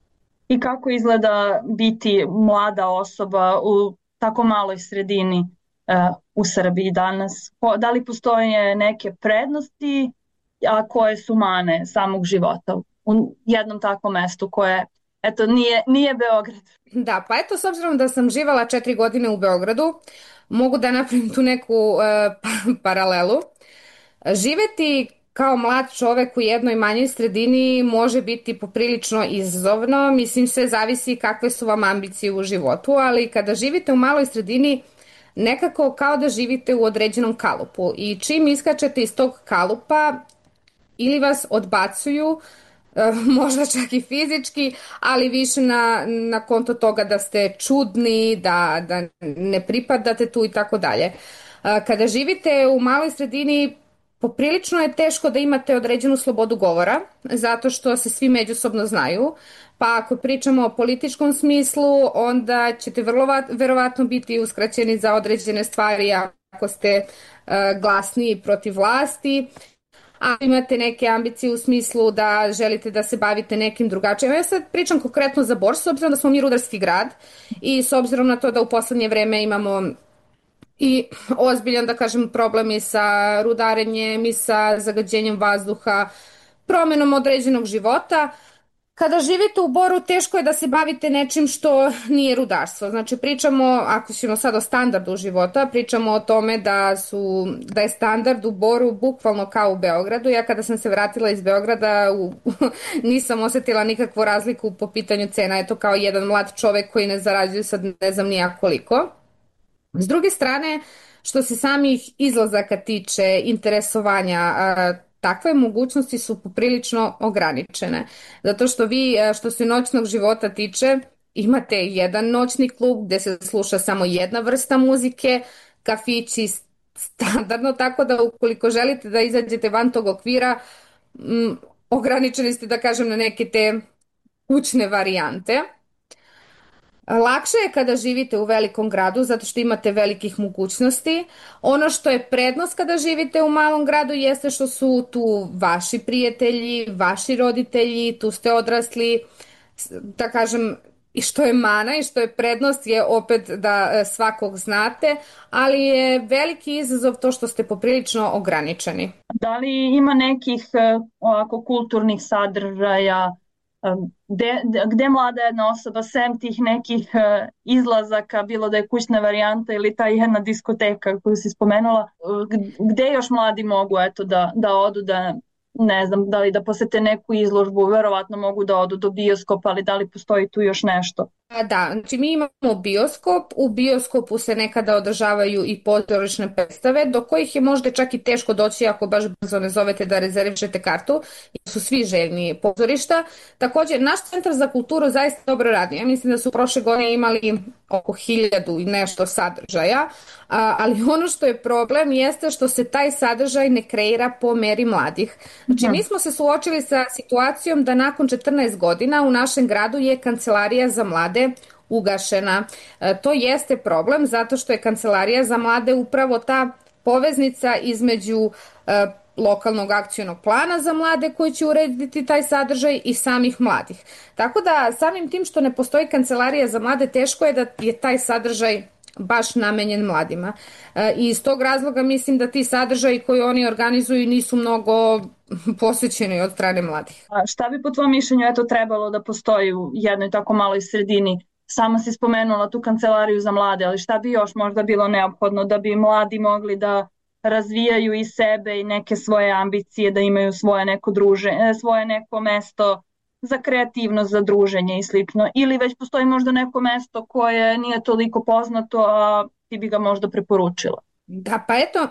Speaker 19: I kako izgleda biti mlada osoba u tako maloj sredini u Srbiji danas? Da li postoje neke prednosti, a koje su mane samog života u jednom takvom mestu koje, nije Beograd? Da, pa s obzirom da sam živala 4 godine u Beogradu, mogu da napravim tu neku paralelu. Živeti kao mlad čovek u jednoj manjoj sredini može biti poprilično izazovno, mislim sve zavisi kakve su vam ambicije u životu, ali kada živite u maloj sredini nekako kao da živite u određenom kalupu i čim iskačete iz tog kalupa ili vas odbacuju, možda čak i fizički, ali više na konto toga da ste čudni, da ne pripadate tu i tako dalje. Kada živite u maloj sredini poprilično je teško da imate određenu slobodu govora, zato što se svi međusobno znaju, pa ako pričamo o političkom smislu, onda ćete verovatno biti uskraćeni za određene stvari ako ste glasni protiv vlasti, a imate neke ambicije u smislu da želite da se bavite nekim drugačijim. Ja sad pričam konkretno za Bor, s obzirom da smo mi rudarski grad i s obzirom na to da u poslednje vreme imamo i ozbiljan, da kažem, problem i sa rudarenjem i sa zagađenjem vazduha, promenom određenog života. Kada živite u Boru, teško je da se bavite nečim što nije rudarstvo. Znači, pričamo, ako ćemo sad o standardu života, pričamo o tome da je standard u Boru bukvalno kao u Beogradu. Ja kada sam se vratila iz Beograda nisam osetila nikakvu razliku po pitanju cena. Eto, kao jedan mlad čovek koji ne zarađuje sad ne znam nija koliko. S druge strane, što se samih izlazaka tiče, interesovanja, takve mogućnosti su poprilično ograničene. Zato što vi, što se noćnog života tiče, imate jedan noćni klub gde se sluša samo jedna vrsta muzike, kafići standardno, tako da ukoliko želite da izađete van tog okvira, ograničeni ste, da kažem, na neke te kućne varijante. Lakše je kada živite u velikom gradu zato što imate velikih mogućnosti. Ono što je prednost kada živite u malom gradu jeste što su tu vaši prijatelji, vaši roditelji, tu ste odrasli, da kažem, i što je mana i što je prednost je opet da svakog znate, ali je veliki izazov to što ste poprilično ograničeni. Da li ima nekih ovako kulturnih sadržaja gde mlada jedna osoba sem tih nekih izlazaka, bilo da je kućna varijanta ili ta jedna diskoteka koju si spomenula, gde još mladi mogu da odu, da ne znam, da li da posete neku izložbu, verovatno mogu da odu do bioskopa, ali da li postoji tu još nešto?
Speaker 21: Da, znači mi imamo bioskop, u bioskopu se nekada održavaju i pozorišne predstave, do kojih je možda čak i teško doći ako baš brzo ne zovete da rezervišete kartu, jer su svi željni pozorišta. Također, naš centar za kulturu zaista dobro radi. Ja mislim da su prošle godine imali oko 1000 i nešto sadržaja, ali ono što je problem jeste što se taj sadržaj ne kreira po meri mladih. Znači mi smo se suočili sa situacijom da nakon 14 godina u našem gradu je kancelarija za mlade ugašena. To jeste problem zato što je kancelarija za mlade upravo ta poveznica između lokalnog akcionog plana za mlade koji će urediti taj sadržaj i samih mladih. Tako da samim tim što ne postoji kancelarija za mlade, teško je da je taj sadržaj baš namenjen mladima. I iz tog razloga mislim da ti sadržaji koji oni organizuju nisu mnogo posvećeni od strane mladih.
Speaker 19: A šta bi po tvojom mišljenju trebalo da postoji u jednoj tako maloj sredini? Sama si spomenula tu kancelariju za mlade, ali šta bi još možda bilo neophodno da bi mladi mogli da razvijaju i sebe i neke svoje ambicije, da imaju svoje neko druženje, svoje neko mesto za kreativnost, za druženje i slično, ili već postoji možda neko mesto koje nije toliko poznato, a ti bi ga možda preporučila?
Speaker 21: Da, pa eto,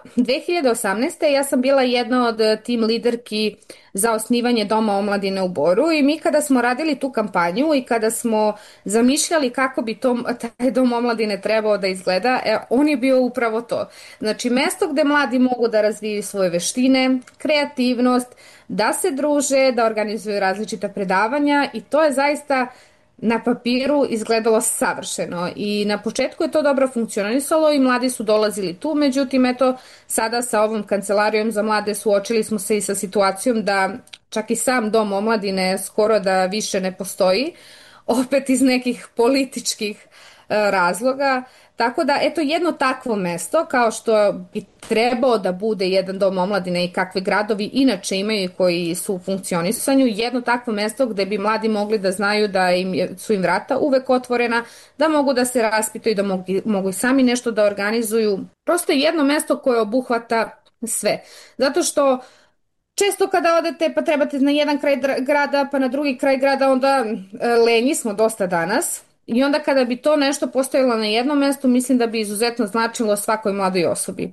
Speaker 21: 2018. ja sam bila jedna od tim liderki za osnivanje Doma omladine u Boru i mi kada smo radili tu kampanju i kada smo zamišljali kako bi taj Dom omladine trebao da izgleda, on je bio upravo to. Znači, mesto gde mladi mogu da razviju svoje veštine, kreativnost, da se druže, da organizuju različita predavanja i to je zaista na papiru izgledalo savršeno i na početku je to dobro funkcionisalo i mladi su dolazili tu, međutim eto sada sa ovom kancelarijom za mlade suočili smo se i sa situacijom da čak i sam Dom omladine skoro da više ne postoji, opet iz nekih političkih razloga, tako da eto jedno takvo mesto kao što bi trebao da bude jedan dom omladine i kakve gradovi inače imaju koji su u funkcionisanju, jedno takvo mesto gde bi mladi mogli da znaju da su im vrata uvek otvorena, da mogu da se raspitaju, da mogu i sami nešto da organizuju, prosto jedno mesto koje obuhvata sve, zato što često kada odete pa trebate na jedan kraj grada pa na drugi kraj grada, onda lenji smo dosta danas. I onda kada bi to nešto postojalo na jednom mestu, mislim da bi izuzetno značilo svakoj mladoj osobi.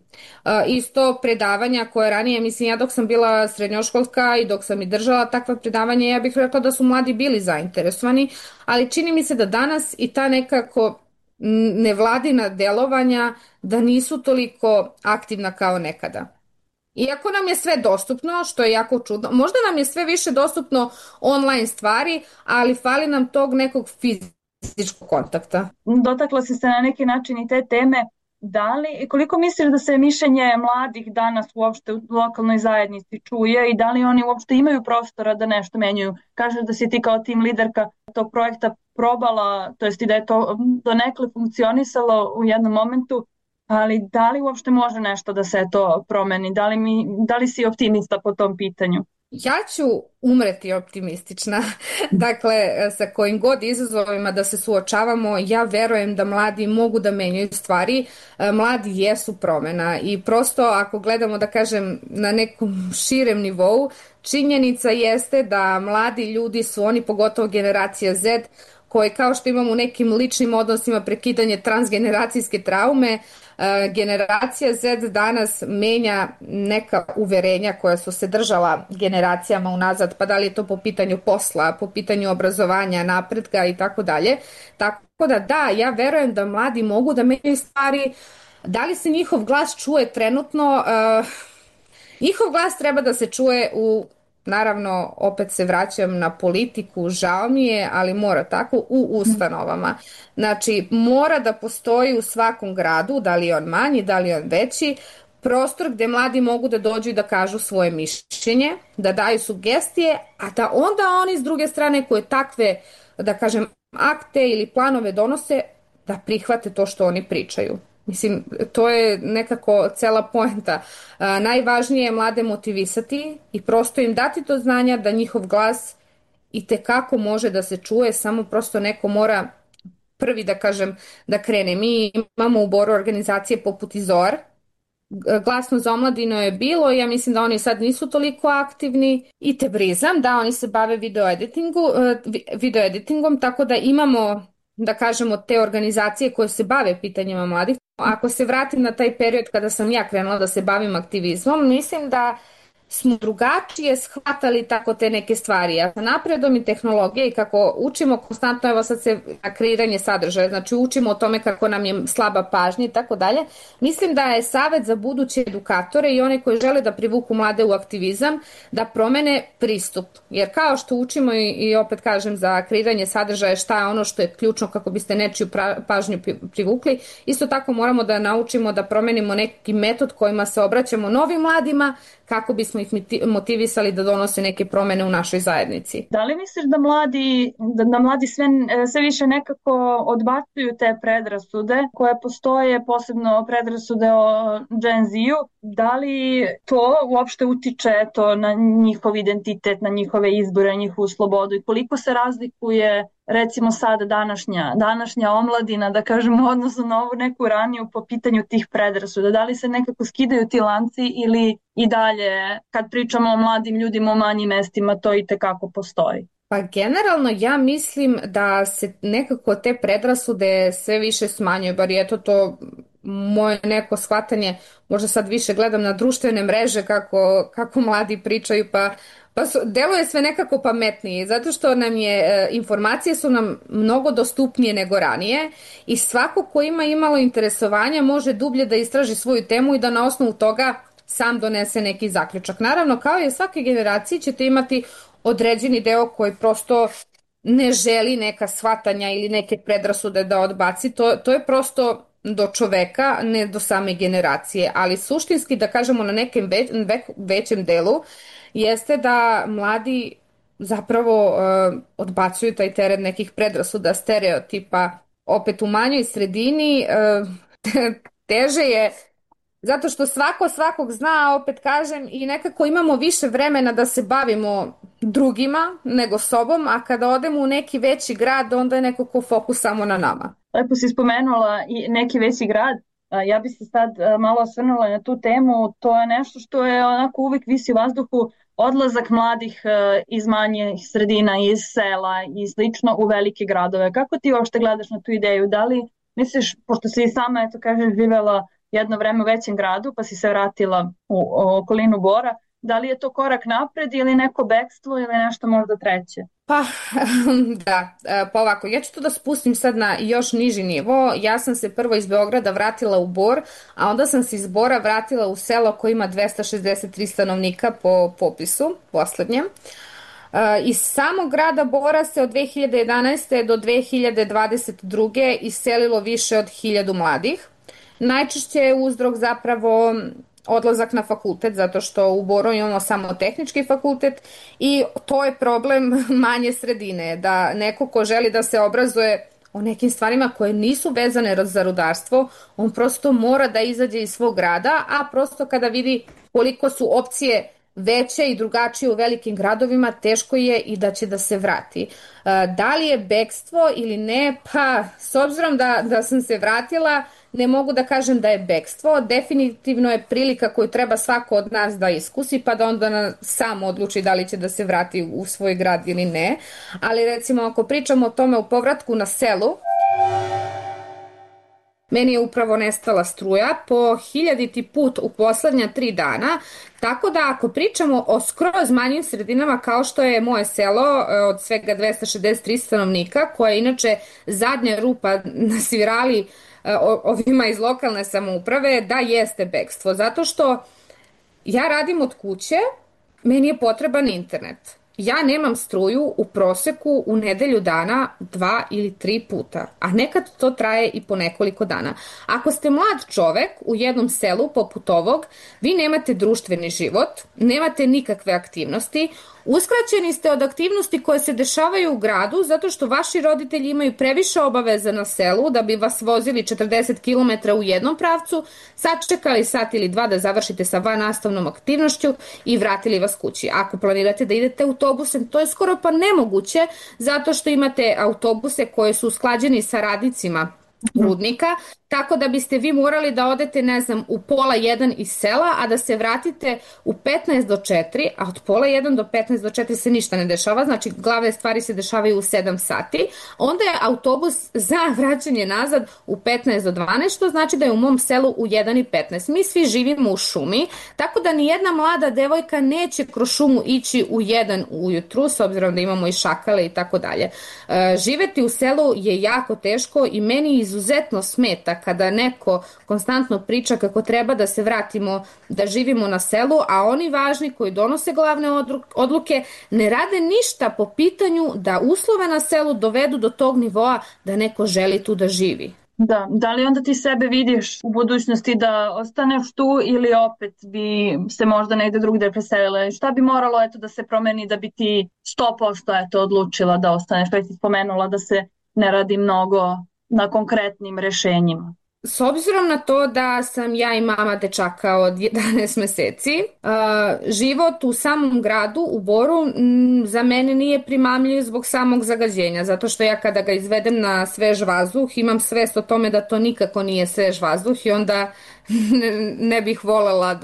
Speaker 21: Isto predavanja koje ranije, mislim ja dok sam bila srednjoškolska i dok sam i držala takva predavanja, ja bih rekla da su mladi bili zainteresovani, ali čini mi se da danas i ta nekako nevladina delovanja da nisu toliko aktivna kao nekada. Iako nam je sve dostupno, što je jako čudno, možda nam je sve više dostupno online stvari, ali fali nam tog nekog fizičkog kontakta.
Speaker 19: Dotakla si se na neki način i te teme. Koliko misliš da se mišljenje mladih danas uopšte u lokalnoj zajednici čuje i da li oni uopšte imaju prostora da nešto menjaju? Kažeš da si ti kao tim liderka tog projekta probala, to jest i da je to donekle funkcionisalo u jednom momentu, ali da li uopšte može nešto da se to promeni? Da li si optimista po tom pitanju?
Speaker 21: Ja ću umreti optimistična. Dakle, sa kojim god izazovima da se suočavamo, ja verujem da mladi mogu da menjaju stvari. Mladi jesu promena i prosto ako gledamo da kažem na nekom širem nivou, činjenica jeste da mladi ljudi su oni, pogotovo generacija Z, koji kao što imamo u nekim ličnim odnosima prekidanje transgeneracijske traume, generacija Z danas menja neka uverenja koja su se držala generacijama unazad, pa da li je to po pitanju posla, po pitanju obrazovanja, napretka i tako dalje. Tako da, ja verujem da mladi mogu da menjaju stvari. Da li se njihov glas čuje trenutno? Njihov glas treba da se čuje naravno, opet se vraćam na politiku, žao mi je, ali mora tako, u ustanovama. Znači, mora da postoji u svakom gradu, da li je on manji, da li je on veći, prostor gde mladi mogu da dođu i da kažu svoje mišljenje, da daju sugestije, a da onda oni s druge strane koje takve, da kažem, akte ili planove donose, da prihvate to što oni pričaju. Mislim, to je nekako cela poenta. Najvažnije je mlade motivisati i prosto im dati do znanja da njihov glas i tekako može da se čuje, samo prosto neko mora prvi da krene. Mi imamo u Boru organizacije poput Izor, Glasno za omladinu je bilo, ja mislim da oni sad nisu toliko aktivni, i Tebrizam, da oni se bave video editingom, tako da imamo, da kažemo, te organizacije koje se bave pitanjima mladih. Ako se vratim na taj period kada sam ja krenula da se bavim aktivizmom, mislim da smo drugačije shvatali tako te neke stvari. A sa napredom i tehnologije i kako učimo konstantno, evo sad se na kreiranje sadržaja, znači učimo o tome kako nam je slaba pažnja i tako dalje, mislim da je savjet za buduće edukatore i one koji žele da privuku mlade u aktivizam da promene pristup. Jer kao što učimo i opet kažem za kreiranje sadržaja šta je ono što je ključno kako biste nečiju pažnju privukli, isto tako moramo da naučimo da promenimo neki metod kojima se obraćamo novim mladima kako bismo ih motivisali da donose neke promene u našoj zajednici.
Speaker 19: Da li misliš da mladi sve više nekako odbacuju te predrasude koje postoje, posebno predrasude o Gen Z-u? Da li to uopšte utiče na njihov identitet, na njihove izbore, njihovu slobodu i koliko se razlikuje recimo sad današnja omladina, da kažemo, odnosno na ovu neku raniju po pitanju tih predrasuda? Da li se nekako skidaju ti lanci ili i dalje kad pričamo o mladim ljudima o manjim mestima to i tekako postoji?
Speaker 21: Pa generalno ja mislim da se nekako te predrasude sve više smanjuju, bar je to moje neko shvatanje, možda sad više gledam na društvene mreže kako mladi pričaju, pa deluje sve nekako pametnije, zato što informacije su nam mnogo dostupnije nego ranije i svako ko ima imalo interesovanja može dublje da istraži svoju temu i da na osnovu toga sam donese neki zaključak. Naravno, kao i svake generaciji ćete imati određeni deo koji prosto ne želi neka shvatanja ili neke predrasude da odbaci, to je prosto do čoveka, ne do same generacije, ali suštinski, da kažemo, na nekem većem delu jeste da mladi zapravo odbacuju taj teret nekih predrasuda, stereotipa. Opet u manjoj sredini teže je, zato što svakog zna, opet kažem, i nekako imamo više vremena da se bavimo drugima nego sobom, a kada odemo u neki veći grad, onda je nekako fokus samo na nama.
Speaker 19: Lepo si spomenula i neki veći grad. Ja bi se sad malo osvrnula na tu temu. To je nešto što je onako uvijek visi u vazduhu, odlazak mladih iz manjih sredina, iz sela i slično u velike gradove. Kako ti uopšte gledaš na tu ideju? Da li misliš, pošto si i sama, živjela jedno vreme u većem gradu, pa si se vratila u okolinu Bora, da li je to korak napred ili neko bekstvo ili nešto možda treće?
Speaker 21: Pa ovako, ja ću to da spustim sad na još niži nivo. Ja sam se prvo iz Beograda vratila u Bor, a onda sam se iz Bora vratila u selo koje ima 263 stanovnika po popisu poslednjem. Iz samog grada Bora se od 2011. do 2022. iselilo više od 1000 mladih. Najčešće je uzrok zapravo odlazak na fakultet, zato što u Boru imamo samo tehnički fakultet i to je problem manje sredine, da neko ko želi da se obrazuje o nekim stvarima koje nisu vezane za rudarstvo, on prosto mora da izađe iz svog grada, a prosto kada vidi koliko su opcije veće i drugačije u velikim gradovima, teško je i da će da se vrati. Da li je bekstvo ili ne? Pa, s obzirom da sam se vratila, ne mogu da kažem da je bekstvo. Definitivno je prilika koju treba svako od nas da iskusi, pa da onda sam odluči da li će da se vrati u svoj grad ili ne. Ali recimo, ako pričamo o tome u povratku na selu, meni je upravo nestala struja po 1000. put u poslednja 3 dana, tako da ako pričamo o skroz manjim sredinama kao što je moje selo od svega 263 stanovnika, koja je inače zadnja rupa na svirali ovima iz lokalne samouprave, da jeste bekstvo, zato što ja radim od kuće, meni je potreban internet. Ja nemam struju u proseku u nedelju dana 2 ili 3 puta, a nekad to traje i po nekoliko dana. Ako ste mlad čovek u jednom selu poput ovog, vi nemate društveni život, nemate nikakve aktivnosti, Uskraćeni ste od aktivnosti koje se dešavaju u gradu zato što vaši roditelji imaju previše obaveza na selu da bi vas vozili 40 km u jednom pravcu, sačekali sat ili dva da završite sa vannastavnom aktivnošću i vratili vas kući. Ako planirate da idete autobusem, to je skoro pa nemoguće zato što imate autobuse koje su usklađeni sa radnicima rudnika, tako da biste vi morali da odete, ne znam, u 12:30 iz sela, a da se vratite u 15 do 4, a od 12:30 do 15 do 4 se ništa ne dešava, znači glavne stvari se dešavaju u 7 sati, onda je autobus za vraćanje nazad u 15 do 12, što znači da je u mom selu u 1:15. Mi svi živimo u šumi, tako da ni jedna mlada devojka neće kroz šumu ići u 1 ujutru, s obzirom da imamo i šakale i tako dalje. Živeti u selu je jako teško i meni izuzetno smeta kada neko konstantno priča kako treba da se vratimo, da živimo na selu, a oni važni koji donose glavne odluke ne rade ništa po pitanju da uslove na selu dovedu do tog nivoa da neko želi tu da živi.
Speaker 19: Da li onda ti sebe vidiš u budućnosti da ostaneš tu ili opet bi se možda negde drugde preselile? Šta bi moralo da se promeni da bi ti 100% odlučila da ostaneš? Već si spomenula da se ne radi mnogo na konkretnim rešenjima.
Speaker 21: S obzirom na to da sam ja i mama dečaka od 11 meseci, život u samom gradu, u Boru, za mene nije primamljiv zbog samog zagađenja, zato što ja kada ga izvedem na svež vazduh imam svest o tome da to nikako nije svež vazduh i onda ne bih volela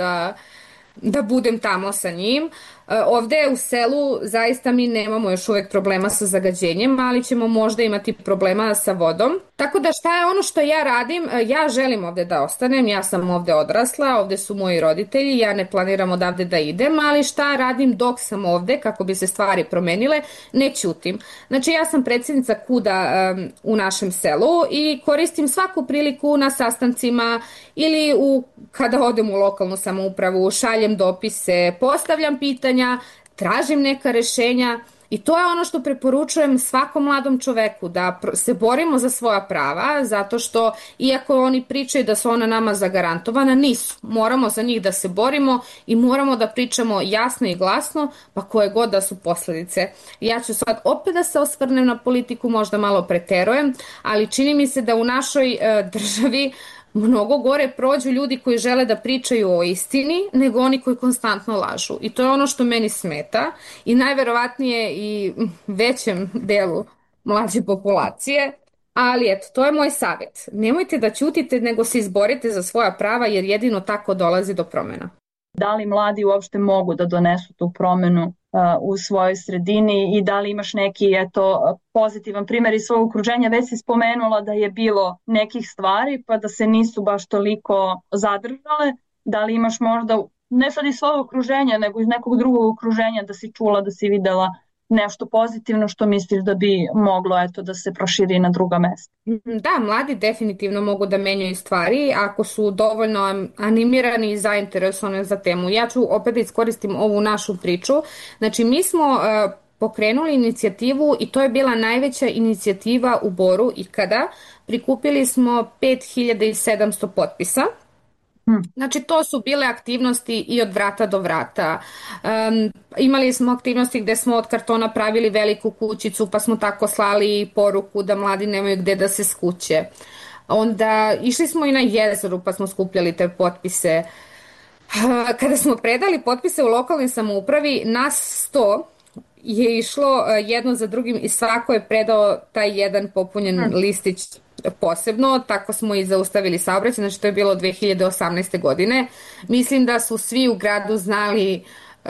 Speaker 21: da budem tamo sa njim. Ovde u selu zaista mi nemamo još uvek problema sa zagađenjem, ali ćemo možda imati problema sa vodom. Tako da šta je ono što ja radim? Ja želim ovde da ostanem, ja sam ovde odrasla, ovde su moji roditelji, ja ne planiram odavde da idem, ali šta radim dok sam ovde kako bi se stvari promenile? Ne ćutim. Znači ja sam predsjednica KUD-a u našem selu i koristim svaku priliku na sastancima ili kada odem u lokalnu samoupravu, šaljem dopise, postavljam pitanja, tražim neka rešenja i to je ono što preporučujem svakom mladom čoveku, da se borimo za svoja prava, zato što iako oni pričaju da su ona nama zagarantovana, nisu. Moramo za njih da se borimo i moramo da pričamo jasno i glasno, pa koje god da su posledice. Ja ću sad opet da se osvrnem na politiku, možda malo preterujem, ali čini mi se da u našoj državi mnogo gore prođu ljudi koji žele da pričaju o istini nego oni koji konstantno lažu. I to je ono što meni smeta i najverovatnije i većem delu mlađe populacije. Ali eto, to je moj savjet. Nemojte da ćutite nego se izborite za svoja prava jer jedino tako dolazi do promena.
Speaker 19: Da li mladi uopšte mogu da donesu tu promenu u svojoj sredini i da li imaš neki pozitivan primjer iz svog okruženja? Već si spomenula da je bilo nekih stvari pa da se nisu baš toliko zadržale. Da li imaš možda, ne sad iz svog okruženja, nego iz nekog drugog okruženja da si čula, da si videla nešto pozitivno što misliš da bi moglo da se proširi na druga mesta?
Speaker 21: Da, mladi definitivno mogu da menjaju stvari ako su dovoljno animirani i zainteresovani za temu. Ja ću opet da iskoristim ovu našu priču. Znači, mi smo pokrenuli inicijativu i to je bila najveća inicijativa u Boru ikada. Prikupili smo 5700 potpisa. Znači to su bile aktivnosti i od vrata do vrata. Imali smo aktivnosti gde smo od kartona pravili veliku kućicu pa smo tako slali poruku da mladi nemaju gde da se skuće. Onda išli smo i na jezeru pa smo skupljali te potpise. Kada smo predali potpise u lokalnoj samoupravi, nas 100 je išlo jedno za drugim i svako je predao taj jedan popunjen listić posebno, tako smo i zaustavili saobraćaj, znači to je bilo 2018. godine. Mislim da su svi u gradu znali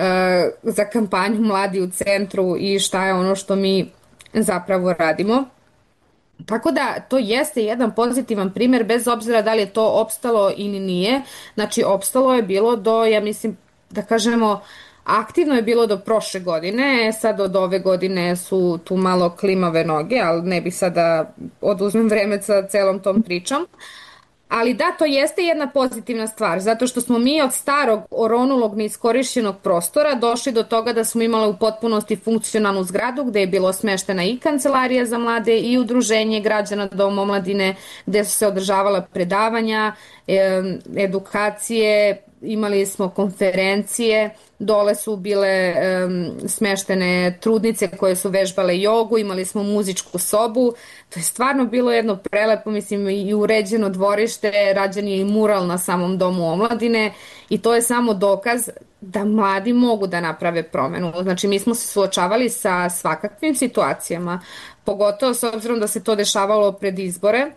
Speaker 21: za kampanju Mladi u centru i šta je ono što mi zapravo radimo. Tako da to jeste jedan pozitivan primjer, bez obzira da li je to opstalo ili nije. Znači opstalo je bilo do, ja mislim da kažemo, aktivno je bilo do prošle godine, sad od ove godine su tu malo klimave noge, ali ne bih sad da oduzmem vreme sa celom tom pričom. Ali da, to jeste jedna pozitivna stvar, zato što smo mi od starog, oronulog, neiskorišćenog prostora došli do toga da smo imali u potpunosti funkcionalnu zgradu gde je bilo smeštena i kancelarija za mlade i udruženje građana Dom omladine, gde su se održavala predavanja, edukacije, imali smo konferencije, dole su bile smeštene trudnice koje su vežbale jogu, imali smo muzičku sobu, to je stvarno bilo jedno prelepo, mislim, i uređeno dvorište, rađen je i mural na samom domu omladine i to je samo dokaz da mladi mogu da naprave promenu. Znači, mi smo se suočavali sa svakakvim situacijama, pogotovo s obzirom da se to dešavalo pred izbore,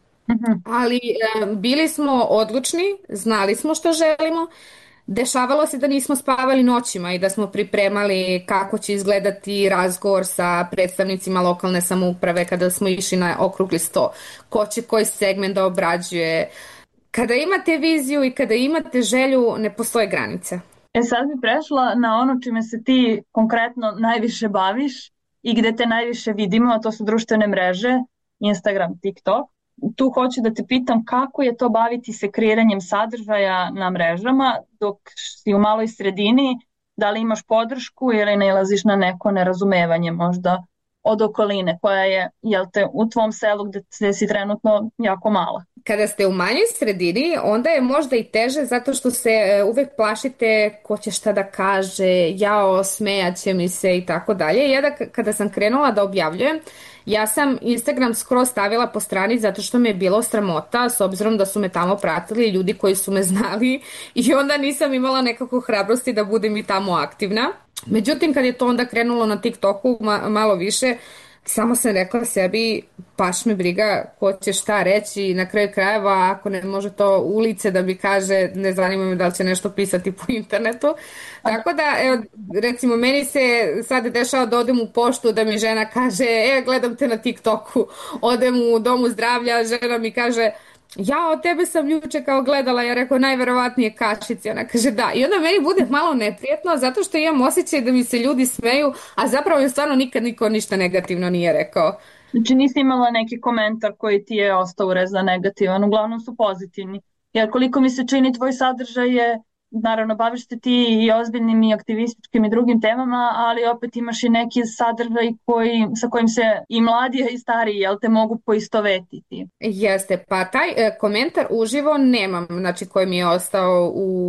Speaker 21: ali bili smo odlučni, znali smo što želimo. Dešavalo se da nismo spavali noćima i da smo pripremali kako će izgledati razgovor sa predstavnicima lokalne samouprave kada smo išli na okrugli sto, ko će koji segment da obrađuje. Kada imate viziju i kada imate želju, ne postoje granice.
Speaker 19: Sad bi prešla na ono čime se ti konkretno najviše baviš i gde te najviše vidimo, a to su društvene mreže, Instagram, TikTok. Tu hoću da te pitam kako je to baviti se kreiranjem sadržaja na mrežama dok si u maloj sredini, da li imaš podršku ili nailaziš na neko nerazumevanje možda od okoline koja je, jel te, u tvom selu gde si trenutno jako mala.
Speaker 21: Kada ste u manjoj sredini, onda je možda i teže zato što se uvek plašite ko će šta da kaže, jao, smejaće mi se i tako dalje. Ja kada sam krenula da objavljujem, ja sam Instagram skroz stavila po strani zato što me je bilo sramota s obzirom da su me tamo pratili ljudi koji su me znali i onda nisam imala nekako hrabrosti da budem i tamo aktivna. Međutim, kad je to onda krenulo na TikToku malo više, samo sam rekla sebi, baš me briga ko će šta reći i na kraju krajeva ako ne može to u lice da mi kaže, ne zanima me da li će nešto pisati po internetu. Tako da, evo, recimo, meni se sad dešava da odem u poštu da mi žena kaže, gledam te na TikToku, odem u domu zdravlja, žena mi kaže, ja od tebe sam juče kao gledala, ja rekao najverovatnije kašici, ona kaže da, i onda meni bude malo neprijetno zato što imam osjećaj da mi se ljudi smeju, a zapravo je stvarno nikad niko ništa negativno nije rekao.
Speaker 19: Znači nisi imala neki komentar koji ti je ostao urezan negativan, uglavnom su pozitivni, jer koliko mi se čini tvoj sadržaj je, naravno baviš se ti i ozbiljnim i aktivističkim i drugim temama, ali opet imaš i neki sadržaj sa kojim se i mladi i stariji, jel te, mogu poistovetiti.
Speaker 21: Jeste, pa taj komentar uživo nemam, znači koji mi je ostao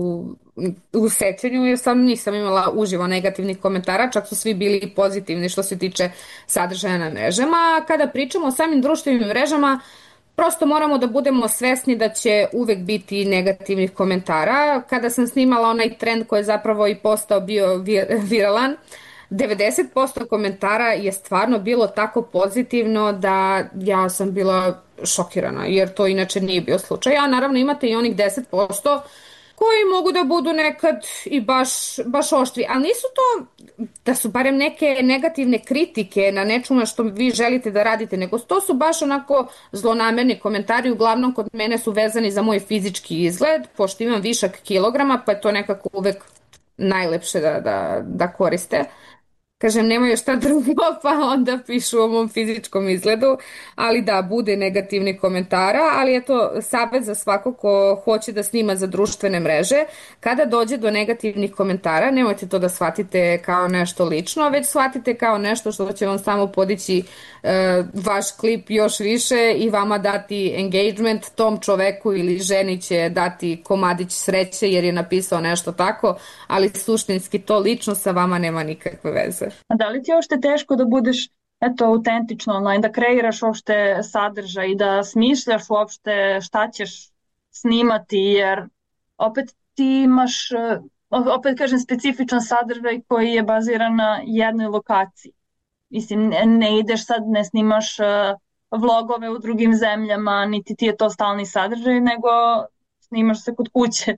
Speaker 21: u sećanju, jer sam nisam imala uživo negativnih komentara, čak su svi bili pozitivni što se tiče sadržaja na mrežama. Kada pričamo o samim društvenim mrežama, prosto moramo da budemo svesni da će uvek biti negativnih komentara. Kada sam snimala onaj trend koji je zapravo i postao bio viralan, 90% komentara je stvarno bilo tako pozitivno da ja sam bila šokirana, jer to inače nije bio slučaj. A naravno imate i onih 10% koji mogu da budu nekad i baš oštri, ali nisu to da su barem neke negativne kritike na nečemu što vi želite da radite, nego to su baš onako zlonamerni komentari, uglavnom kod mene su vezani za moj fizički izgled, pošto imam višak kilograma, pa je to nekako uvek najlepše da koriste. Kažem, nemaju šta drugo, pa onda pišu o mom fizičkom izgledu, ali da, bude negativni komentara, ali je to savjet za svako ko hoće da snima za društvene mreže. Kada dođe do negativnih komentara, nemojte to da shvatite kao nešto lično, već shvatite kao nešto što će vam samo podići vaš klip još više i vama dati engagement, tom čoveku ili ženi će dati komadić sreće jer je napisao nešto tako, ali suštinski to lično sa vama nema nikakve veze.
Speaker 19: A da li ti je uopšte teško da budeš autentično online, da kreiraš uopšte sadržaj i da smišljaš uopšte šta ćeš snimati, jer opet ti imaš, opet kažem, specifičan sadržaj koji je baziran na jednoj lokaciji. Mislim, ne ideš sad, ne snimaš vlogove u drugim zemljama, niti ti je to stalni sadržaj, nego snimaš se kod kuće.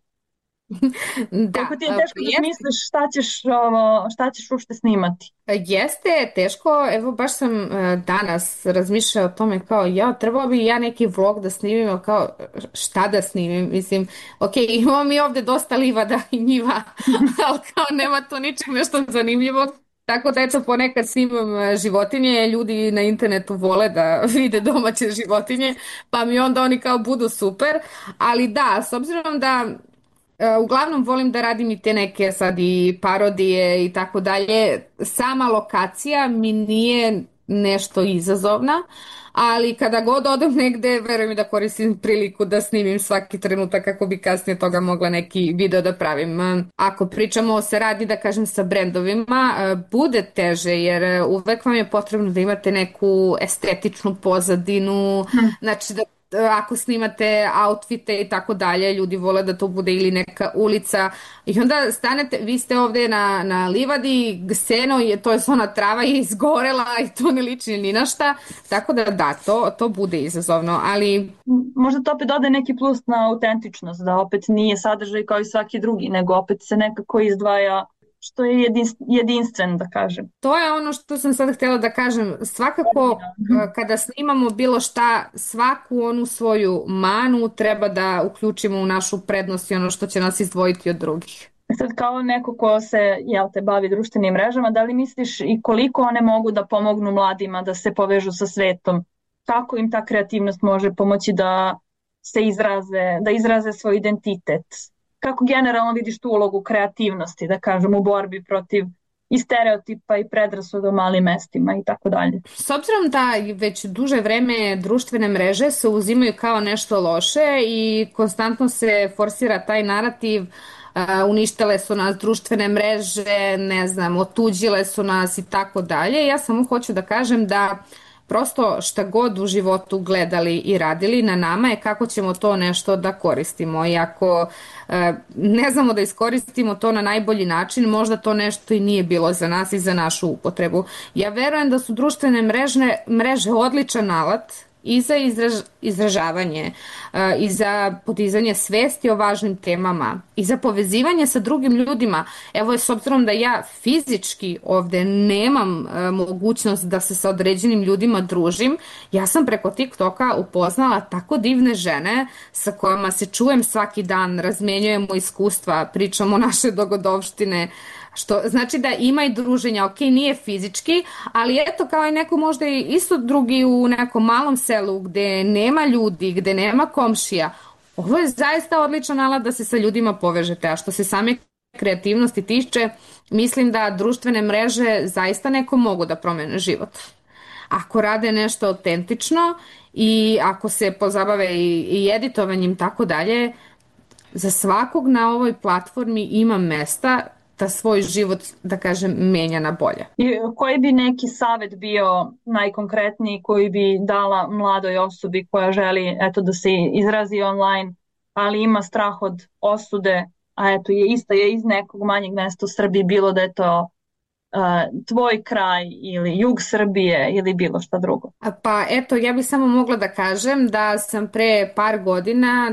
Speaker 19: Da, kako ti je teško da misliš šta ćeš uopšte snimati?
Speaker 21: Jeste teško, evo baš sam danas razmišljala o tome kao trebao bi ja neki vlog da snimim, kao šta da snimim, mislim, ok, imamo mi ovde dosta livada i njiva, ali kao nema to ničeg nešto zanimljivo. Tako da eto ponekad snimam životinje, ljudi na internetu vole da vide domaće životinje, pa mi onda oni kao budu super, ali da, s obzirom da uglavnom volim da radim i te neke sad i parodije i tako dalje. Sama lokacija mi nije nešto izazovna, ali kada god odem negde, verujem mi da koristim priliku da snimim svaki trenutak kako bi kasnije toga mogla neki video da pravim. Ako pričamo o saradnji, da kažem, sa brendovima, bude teže jer uvek vam je potrebno da imate neku estetičnu pozadinu, znači da ako snimate outfite i tako dalje, ljudi vole da to bude ili neka ulica i onda stanete, vi ste ovde na livadi, seno je, to je ona trava je izgorela i to ne liči ni na šta, tako da, to bude izazovno, ali...
Speaker 19: Možda to opet dode neki plus na autentičnost, da opet nije sadržaj kao i svaki drugi, nego opet se nekako izdvaja što je jedinstven, da kažem.
Speaker 21: To je ono što sam sad htjela da kažem. Svakako, kada snimamo bilo šta, svaku onu svoju manu treba da uključimo u našu prednost i ono što će nas izdvojiti od drugih.
Speaker 19: Sad kao neko ko se bavi društvenim mrežama, da li misliš i koliko one mogu da pomognu mladima da se povežu sa svetom? Kako im ta kreativnost može pomoći da se izraze svoj identitet? Kako generalno vidiš tu ulogu kreativnosti, da kažem, u borbi protiv i stereotipa i predrasuda u malim mestima i tako dalje?
Speaker 21: S obzirom da već duže vreme društvene mreže se uzimaju kao nešto loše i konstantno se forsira taj narativ, uništile su nas društvene mreže, ne znam, otuđile su nas i tako dalje. Ja samo hoću da kažem da prosto šta god u životu gledali i radili, na nama je kako ćemo to nešto da koristimo. I ako ne znamo da iskoristimo to na najbolji način, možda to nešto i nije bilo za nas i za našu upotrebu. Ja verujem da su društvene mreže odličan alat i za izražavanje, i za podizanje svesti o važnim temama, i za povezivanje sa drugim ljudima. Evo, s obzirom da ja fizički ovde nemam mogućnost da se sa određenim ljudima družim, ja sam preko TikToka upoznala tako divne žene sa kojima se čujem svaki dan, razmenjujemo iskustva, pričamo naše dogodovštine, što znači da ima i druženja, ok, nije fizički, ali eto kao i neko možda i isto drugi u nekom malom selu gde nema ljudi, gde nema komšija. Ovo je zaista odličan alat da se sa ljudima povežete, a što se same kreativnosti tiče, mislim da društvene mreže zaista neko mogu da promene život. Ako rade nešto autentično i ako se pozabave i editovanjem tako dalje, za svakog na ovoj platformi ima mesta da svoj život, da kažem, menja na bolje.
Speaker 19: I koji bi neki savjet bio najkonkretniji koji bi dala mladoj osobi koja želi da se izrazi online, ali ima strah od osude, a je iz nekog manjeg mesta u Srbiji, bilo da je to tvoj kraj ili jug Srbije ili bilo šta drugo?
Speaker 21: Pa eto, ja bih samo mogla da kažem da sam pre par godina,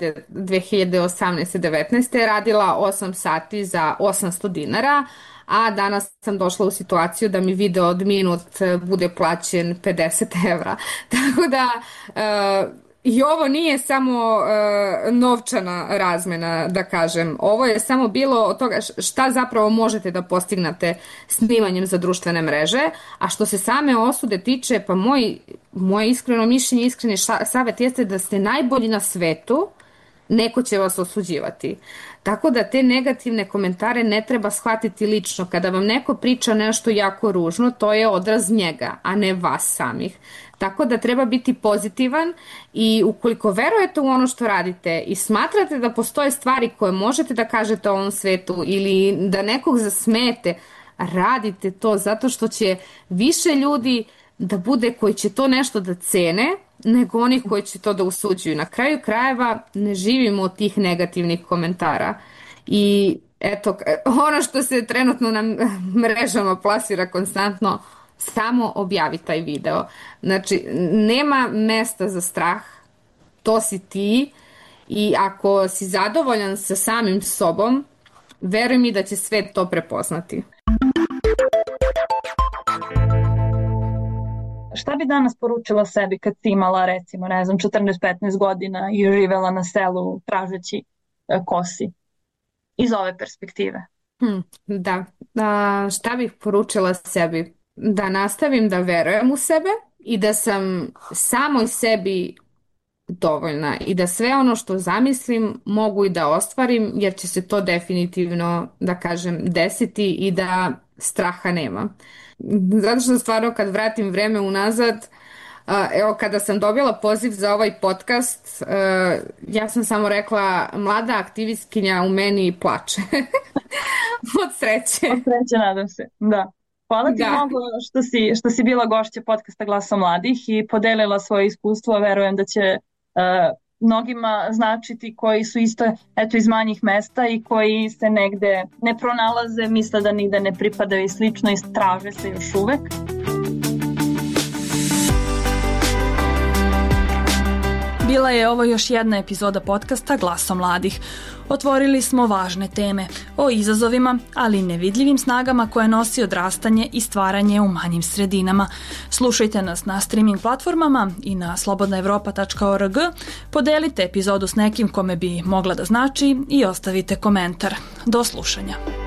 Speaker 21: 2018-19, radila 8 sati za 800 dinara, a danas sam došla u situaciju da mi video od minut bude plaćen 50 evra. Tako da... I ovo nije samo novčana razmena, da kažem. Ovo je samo bilo od toga šta zapravo možete da postignete snimanjem za društvene mreže, a što se same osude tiče, pa moje iskreno mišljenje, iskreni savjet jeste da ste najbolji na svetu, neko će vas osuđivati. Tako da te negativne komentare ne treba shvatiti lično. Kada vam neko priča nešto jako ružno, to je odraz njega, a ne vas samih. Tako da treba biti pozitivan i ukoliko verujete u ono što radite i smatrate da postoje stvari koje možete da kažete o ovom svetu ili da nekog zasmete, radite to zato što će više ljudi da bude koji će to nešto da cene nego onih koji će to da usuđuju. Na kraju krajeva ne živimo od tih negativnih komentara. I eto, ono što se trenutno na mrežama plasira konstantno, samo objavi taj video. Znači, nema mesta za strah, to si ti i ako si zadovoljan sa samim sobom, veruj mi da će svet to prepoznati.
Speaker 19: Šta bi danas poručila sebi kad si imala, recimo, 14-15 godina i živela na selu tražeći kosi iz ove perspektive?
Speaker 21: Da, šta bih poručila sebi? Da nastavim da verujem u sebe i da sam samoj sebi dovoljna i da sve ono što zamislim mogu i da ostvarim, jer će se to definitivno, da kažem, desiti i da straha nema. Zato što stvarno kad vratim vreme unazad, evo kada sam dobila poziv za ovaj podcast, ja sam samo rekla mlada aktivistkinja u meni plače. Od sreće.
Speaker 19: Od sreće, nadam se, da. Hvala ti mnogo što si bila gošća podcasta Glasa mladih i podelila svoje iskustvo. Verujem da će mnogima značiti koji su isto iz manjih mesta i koji se negde ne pronalaze, misle da nigde ne pripadaju i slično i traže se još uvek.
Speaker 6: Bila je ovo još jedna epizoda podcasta Glasa mladih. Otvorili smo važne teme o izazovima, ali i nevidljivim snagama koje nosi odrastanje i stvaranje u manjim sredinama. Slušajte nas na streaming platformama i na slobodnaevropa.org. Podelite epizodu s nekim kome bi mogla da znači i ostavite komentar. Do slušanja.